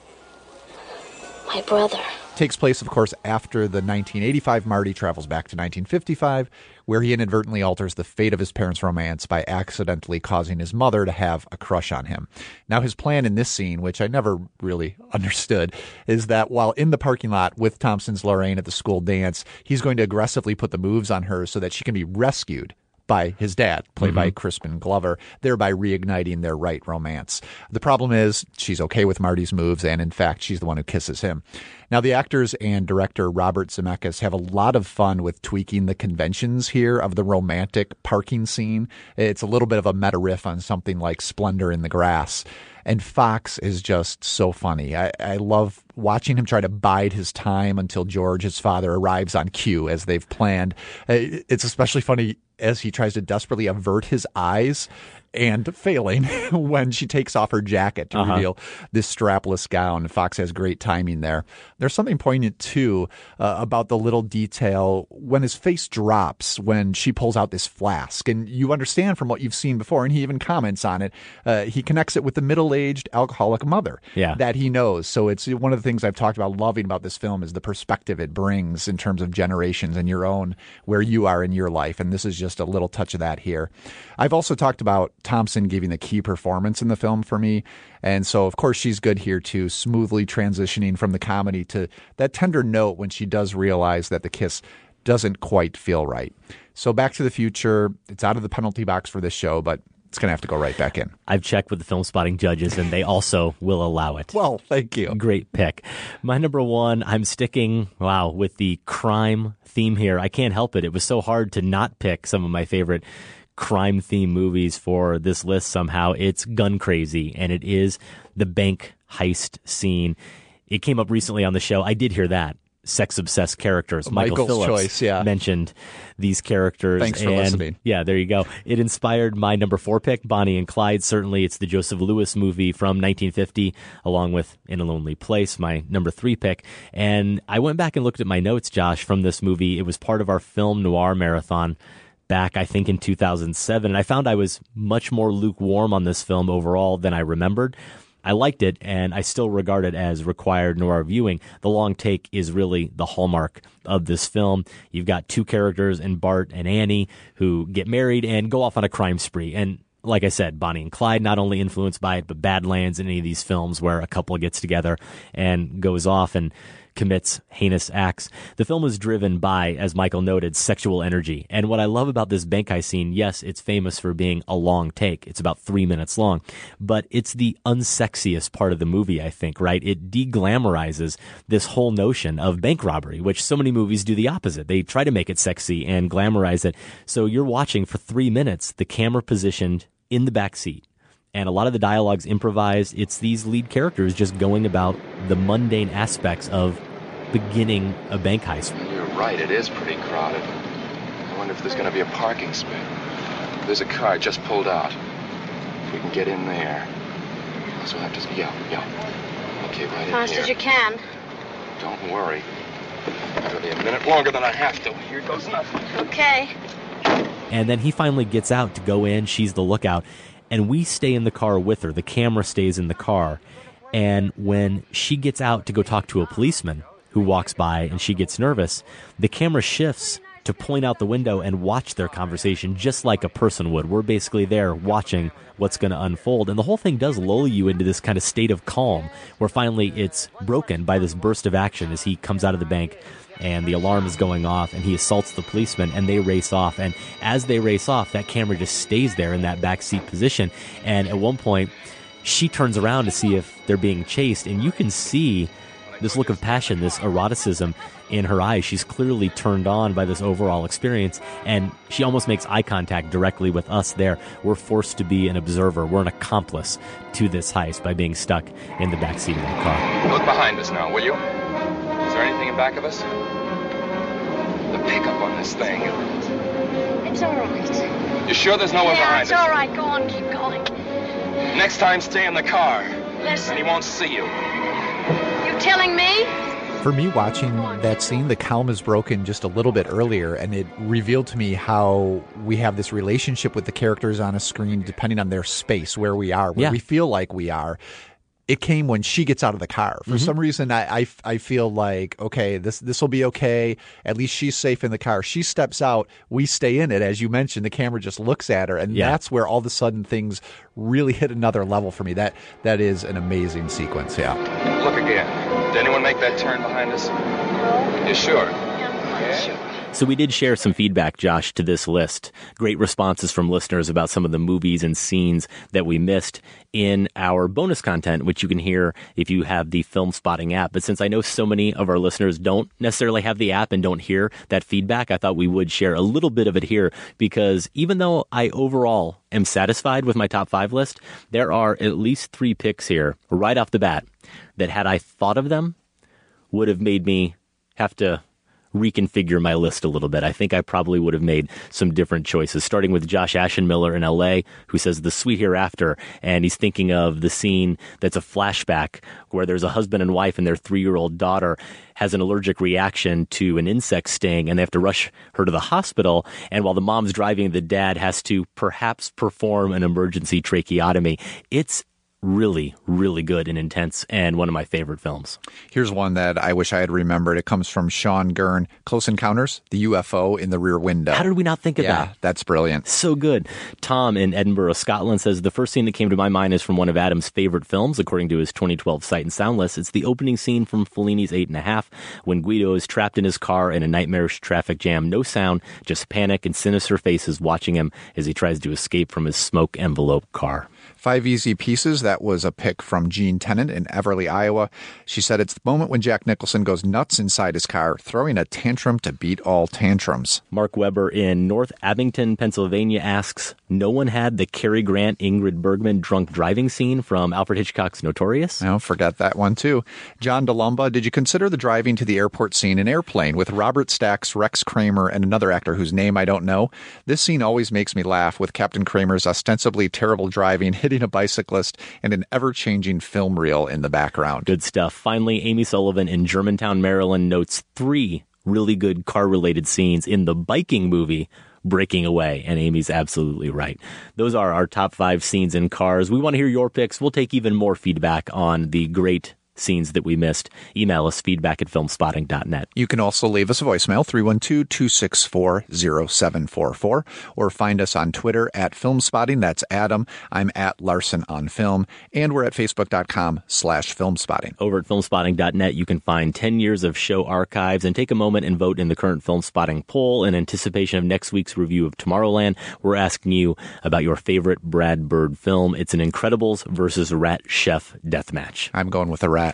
my brother. Takes place, of course, after the nineteen eighty-five Marty travels back to nineteen fifty-five, where he inadvertently alters the fate of his parents' romance by accidentally causing his mother to have a crush on him. Now, his plan in this scene, which I never really understood, is that while in the parking lot with Thompson's Lorraine at the school dance, he's going to aggressively put the moves on her so that she can be rescued by his dad, played mm-hmm. by Crispin Glover, thereby reigniting their right romance. The problem is she's okay with Marty's moves, and in fact, she's the one who kisses him. Now, the actors and director Robert Zemeckis have a lot of fun with tweaking the conventions here of the romantic parking scene. It's a little bit of a meta riff on something like Splendor in the Grass. And Fox is just so funny. I, I love watching him try to bide his time until George, his father, arrives on cue as they've planned. It's especially funny as he tries to desperately avert his eyes and failing when she takes off her jacket to uh-huh. reveal this strapless gown. Fox has great timing there. There's something poignant, too, uh, about the little detail when his face drops when she pulls out this flask. And you understand from what you've seen before, and he even comments on it, uh, he connects it with the middle-aged alcoholic mother yeah. that he knows. So it's one of the things I've talked about loving about this film is the perspective it brings in terms of generations and your own, where you are in your life. And this is just a little touch of that here. I've also talked about Thompson giving the key performance in the film for me. And so, of course, she's good here, too, smoothly transitioning from the comedy to that tender note when she does realize that the kiss doesn't quite feel right. So Back to the Future, it's out of the penalty box for this show, but it's going to have to go right back in. I've checked with the film spotting judges, and they also will allow it. Well, thank you. Great pick. My number one, I'm sticking, wow, with the crime theme here. I can't help it. It was so hard to not pick some of my favorite crime theme movies for this list somehow. It's Gun Crazy, and it is the bank heist scene. It came up recently on the show. I did hear that. Sex-obsessed characters. Michael Michael's Phillips choice, yeah. mentioned these characters. Thanks for and, listening. Yeah, there you go. It inspired my number four pick, Bonnie and Clyde. Certainly, it's the Joseph Lewis movie from nineteen fifty, along with In a Lonely Place, my number three pick. And I went back and looked at my notes, Josh, from this movie. It was part of our film noir marathon back, I think, in two thousand seven. And I found I was much more lukewarm on this film overall than I remembered. I liked it, and I still regard it as required noir viewing. The long take is really the hallmark of this film. You've got two characters in Bart and Annie who get married and go off on a crime spree. And like I said, Bonnie and Clyde, not only influenced by it, but Badlands and any of these films where a couple gets together and goes off and commits heinous acts. The film is driven by, as Michael noted, sexual energy. And what I love about this bank heist scene, yes, it's famous for being a long take. It's about three minutes long. But it's the unsexiest part of the movie, I think, right? It de-glamorizes this whole notion of bank robbery, which so many movies do the opposite. They try to make it sexy and glamorize it. So you're watching for three minutes, the camera positioned in the back seat. And a lot of the dialogue's improvised. It's these lead characters just going about the mundane aspects of beginning a bank heist. You're right, it is pretty crowded. I wonder if there's going to be a parking space. There's a car just pulled out. If we can get in there. So we'll have to... Yeah, yeah. Okay, right in here. Fast as you can. Don't worry. It'll be a minute longer than I have to. Here goes nothing. Okay. And then he finally gets out to go in. She's the lookout. and we stay in the car with her. The camera stays in the car. And when she gets out to go talk to a policeman who walks by and she gets nervous, the camera shifts to point out the window and watch their conversation just like a person would. We're basically there watching what's going to unfold. And the whole thing does lull you into this kind of state of calm where finally it's broken by this burst of action as he comes out of the bank and the alarm is going off and he assaults the policeman and they race off. And as they race off, that camera just stays there in that backseat position. And at one point, she turns around to see if they're being chased, and you can see this look of passion, this eroticism in her eyes. She's clearly turned on by this overall experience, and she almost makes eye contact directly with us there. We're forced to be an observer. We're an accomplice to this heist by being stuck in the backseat of that car. Look behind us now, will you? Is there anything in back of us? The pickup on this thing. It's all right. You sure there's no one yeah, behind it's us? all right. Go on, keep going. Next time, stay in the car. Listen. And he won't see you. You telling me? For me, watching that scene, the calm is broken just a little bit earlier, and it revealed to me how we have this relationship with the characters on a screen depending on their space, where we are, where Yeah. we feel like we are. It came when she gets out of the car. For Mhm. some reason, I, I, I feel like, okay, this this will be okay. At least she's safe in the car. She steps out. We stay in it. As you mentioned, the camera just looks at her. And Yeah. that's where all of a sudden things really hit another level for me. That That is an amazing sequence, yeah. Look again. Did anyone make that turn behind us? You sure? Yeah? Sure. So we did share some feedback, Josh, to this list. Great responses from listeners about some of the movies and scenes that we missed in our bonus content, which you can hear if you have the Film Spotting app. But since I know so many of our listeners don't necessarily have the app and don't hear that feedback, I thought we would share a little bit of it here, because even though I overall am satisfied with my top five list, there are at least three picks here right off the bat that, had I thought of them, would have made me have to reconfigure my list a little bit. I think I probably would have made some different choices, starting with Josh Ashenmiller in L A, who says The Sweet Hereafter, and he's thinking of the scene that's a flashback where there's a husband and wife and their three-year-old daughter has an allergic reaction to an insect sting, and they have to rush her to the hospital. And while the mom's driving, the dad has to perhaps perform an emergency tracheotomy. It's really, really good and intense, and one of my favorite films. Here's one that I wish I had remembered. It comes from Sean Gurn, Close Encounters, the U F O in the rear window. How did we not think of yeah, that? That's brilliant. So good. Tom in Edinburgh, Scotland says, the first scene that came to my mind is from one of Adam's favorite films, according to his twenty twelve Sight and Sound list. It's the opening scene from Fellini's Eight and a Half, when Guido is trapped in his car in a nightmarish traffic jam. No sound, just panic and sinister faces watching him as he tries to escape from his smoke envelope car. Five Easy Pieces, that was a pick from Jean Tennant in Everly, Iowa. She said it's the moment when Jack Nicholson goes nuts inside his car, throwing a tantrum to beat all tantrums. Mark Weber in North Abington, Pennsylvania asks, no one had the Cary Grant, Ingrid Bergman drunk driving scene from Alfred Hitchcock's Notorious? No, forgot that one too. John DeLumba, did you consider the driving to the airport scene in Airplane with Robert Stax, Rex Kramer, and another actor whose name I don't know? This scene always makes me laugh, with Captain Kramer's ostensibly terrible driving, hitting a bicyclist, and an ever-changing film reel in the background. Good stuff. Finally, Amy Sullivan in Germantown, Maryland notes three really good car-related scenes in the biking movie Breaking Away, and Amy's absolutely right. Those are our top five scenes in cars. We want to hear your picks. We'll take even more feedback on the great scenes that we missed. Email us feedback at filmspotting dot net. You can also leave us a voicemail, three one two, two six four, zero seven four four, or find us on Twitter at Filmspotting. That's Adam. I'm at Larson on Film, and we're at facebook.com slash Filmspotting. Over at filmspotting dot net, you can find ten years of show archives and take a moment and vote in the current Filmspotting poll. In anticipation of next week's review of Tomorrowland, we're asking you about your favorite Brad Bird film. It's an Incredibles versus Rat Chef deathmatch. I'm going with a rat.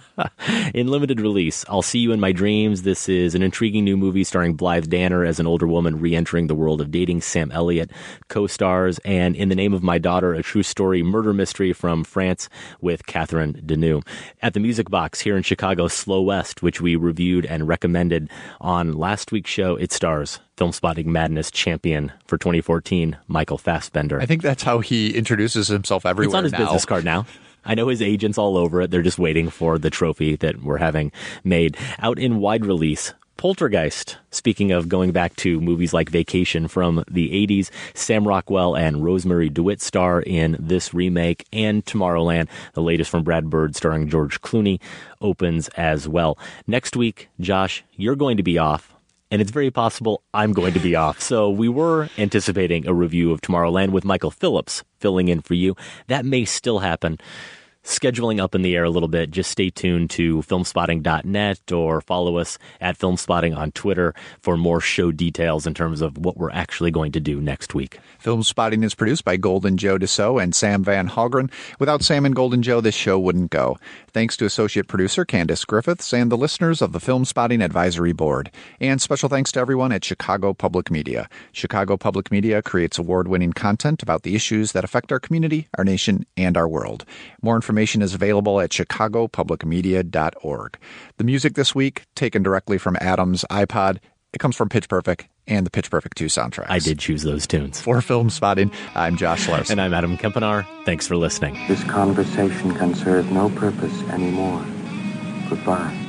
In limited release, I'll See You in My Dreams. This is an intriguing new movie starring Blythe Danner as an older woman re-entering the world of dating. Sam Elliott co-stars. And In the Name of My Daughter, a true story murder mystery from France with Catherine Deneuve. At the Music Box here in Chicago, Slow West, which we reviewed and recommended on last week's show, it stars Filmspotting Madness champion for twenty fourteen, Michael Fassbender. I think that's how he introduces himself everywhere now. It's on his now. business card now. I know his agent's all over it. They're just waiting for the trophy that we're having made. Out in wide release, Poltergeist. Speaking of going back to movies like Vacation from the eighties, Sam Rockwell and Rosemary DeWitt star in this remake, and Tomorrowland, the latest from Brad Bird starring George Clooney, opens as well. Next week, Josh, you're going to be off, and it's very possible I'm going to be off. So we were anticipating a review of Tomorrowland with Michael Phillips filling in for you. That may still happen. Scheduling up in the air a little bit. Just stay tuned to filmspotting dot net or follow us at Filmspotting on Twitter for more show details in terms of what we're actually going to do next week. Filmspotting is produced by Golden Joe Dassault and Sam Van Hallgren. Without Sam and Golden Joe, this show wouldn't go. Thanks to associate producer Candace Griffiths and the listeners of the Filmspotting Advisory Board. And special thanks to everyone at Chicago Public Media. Chicago Public Media creates award-winning content about the issues that affect our community, our nation, and our world. More information is available at chicago public media dot org. The music this week, taken directly from Adam's iPod. It comes from Pitch Perfect and the Pitch Perfect two soundtracks. I did choose those tunes. For Filmspotting, I'm Josh Larson. And I'm Adam Kempenaar. Thanks for listening. This conversation can serve no purpose anymore. Goodbye.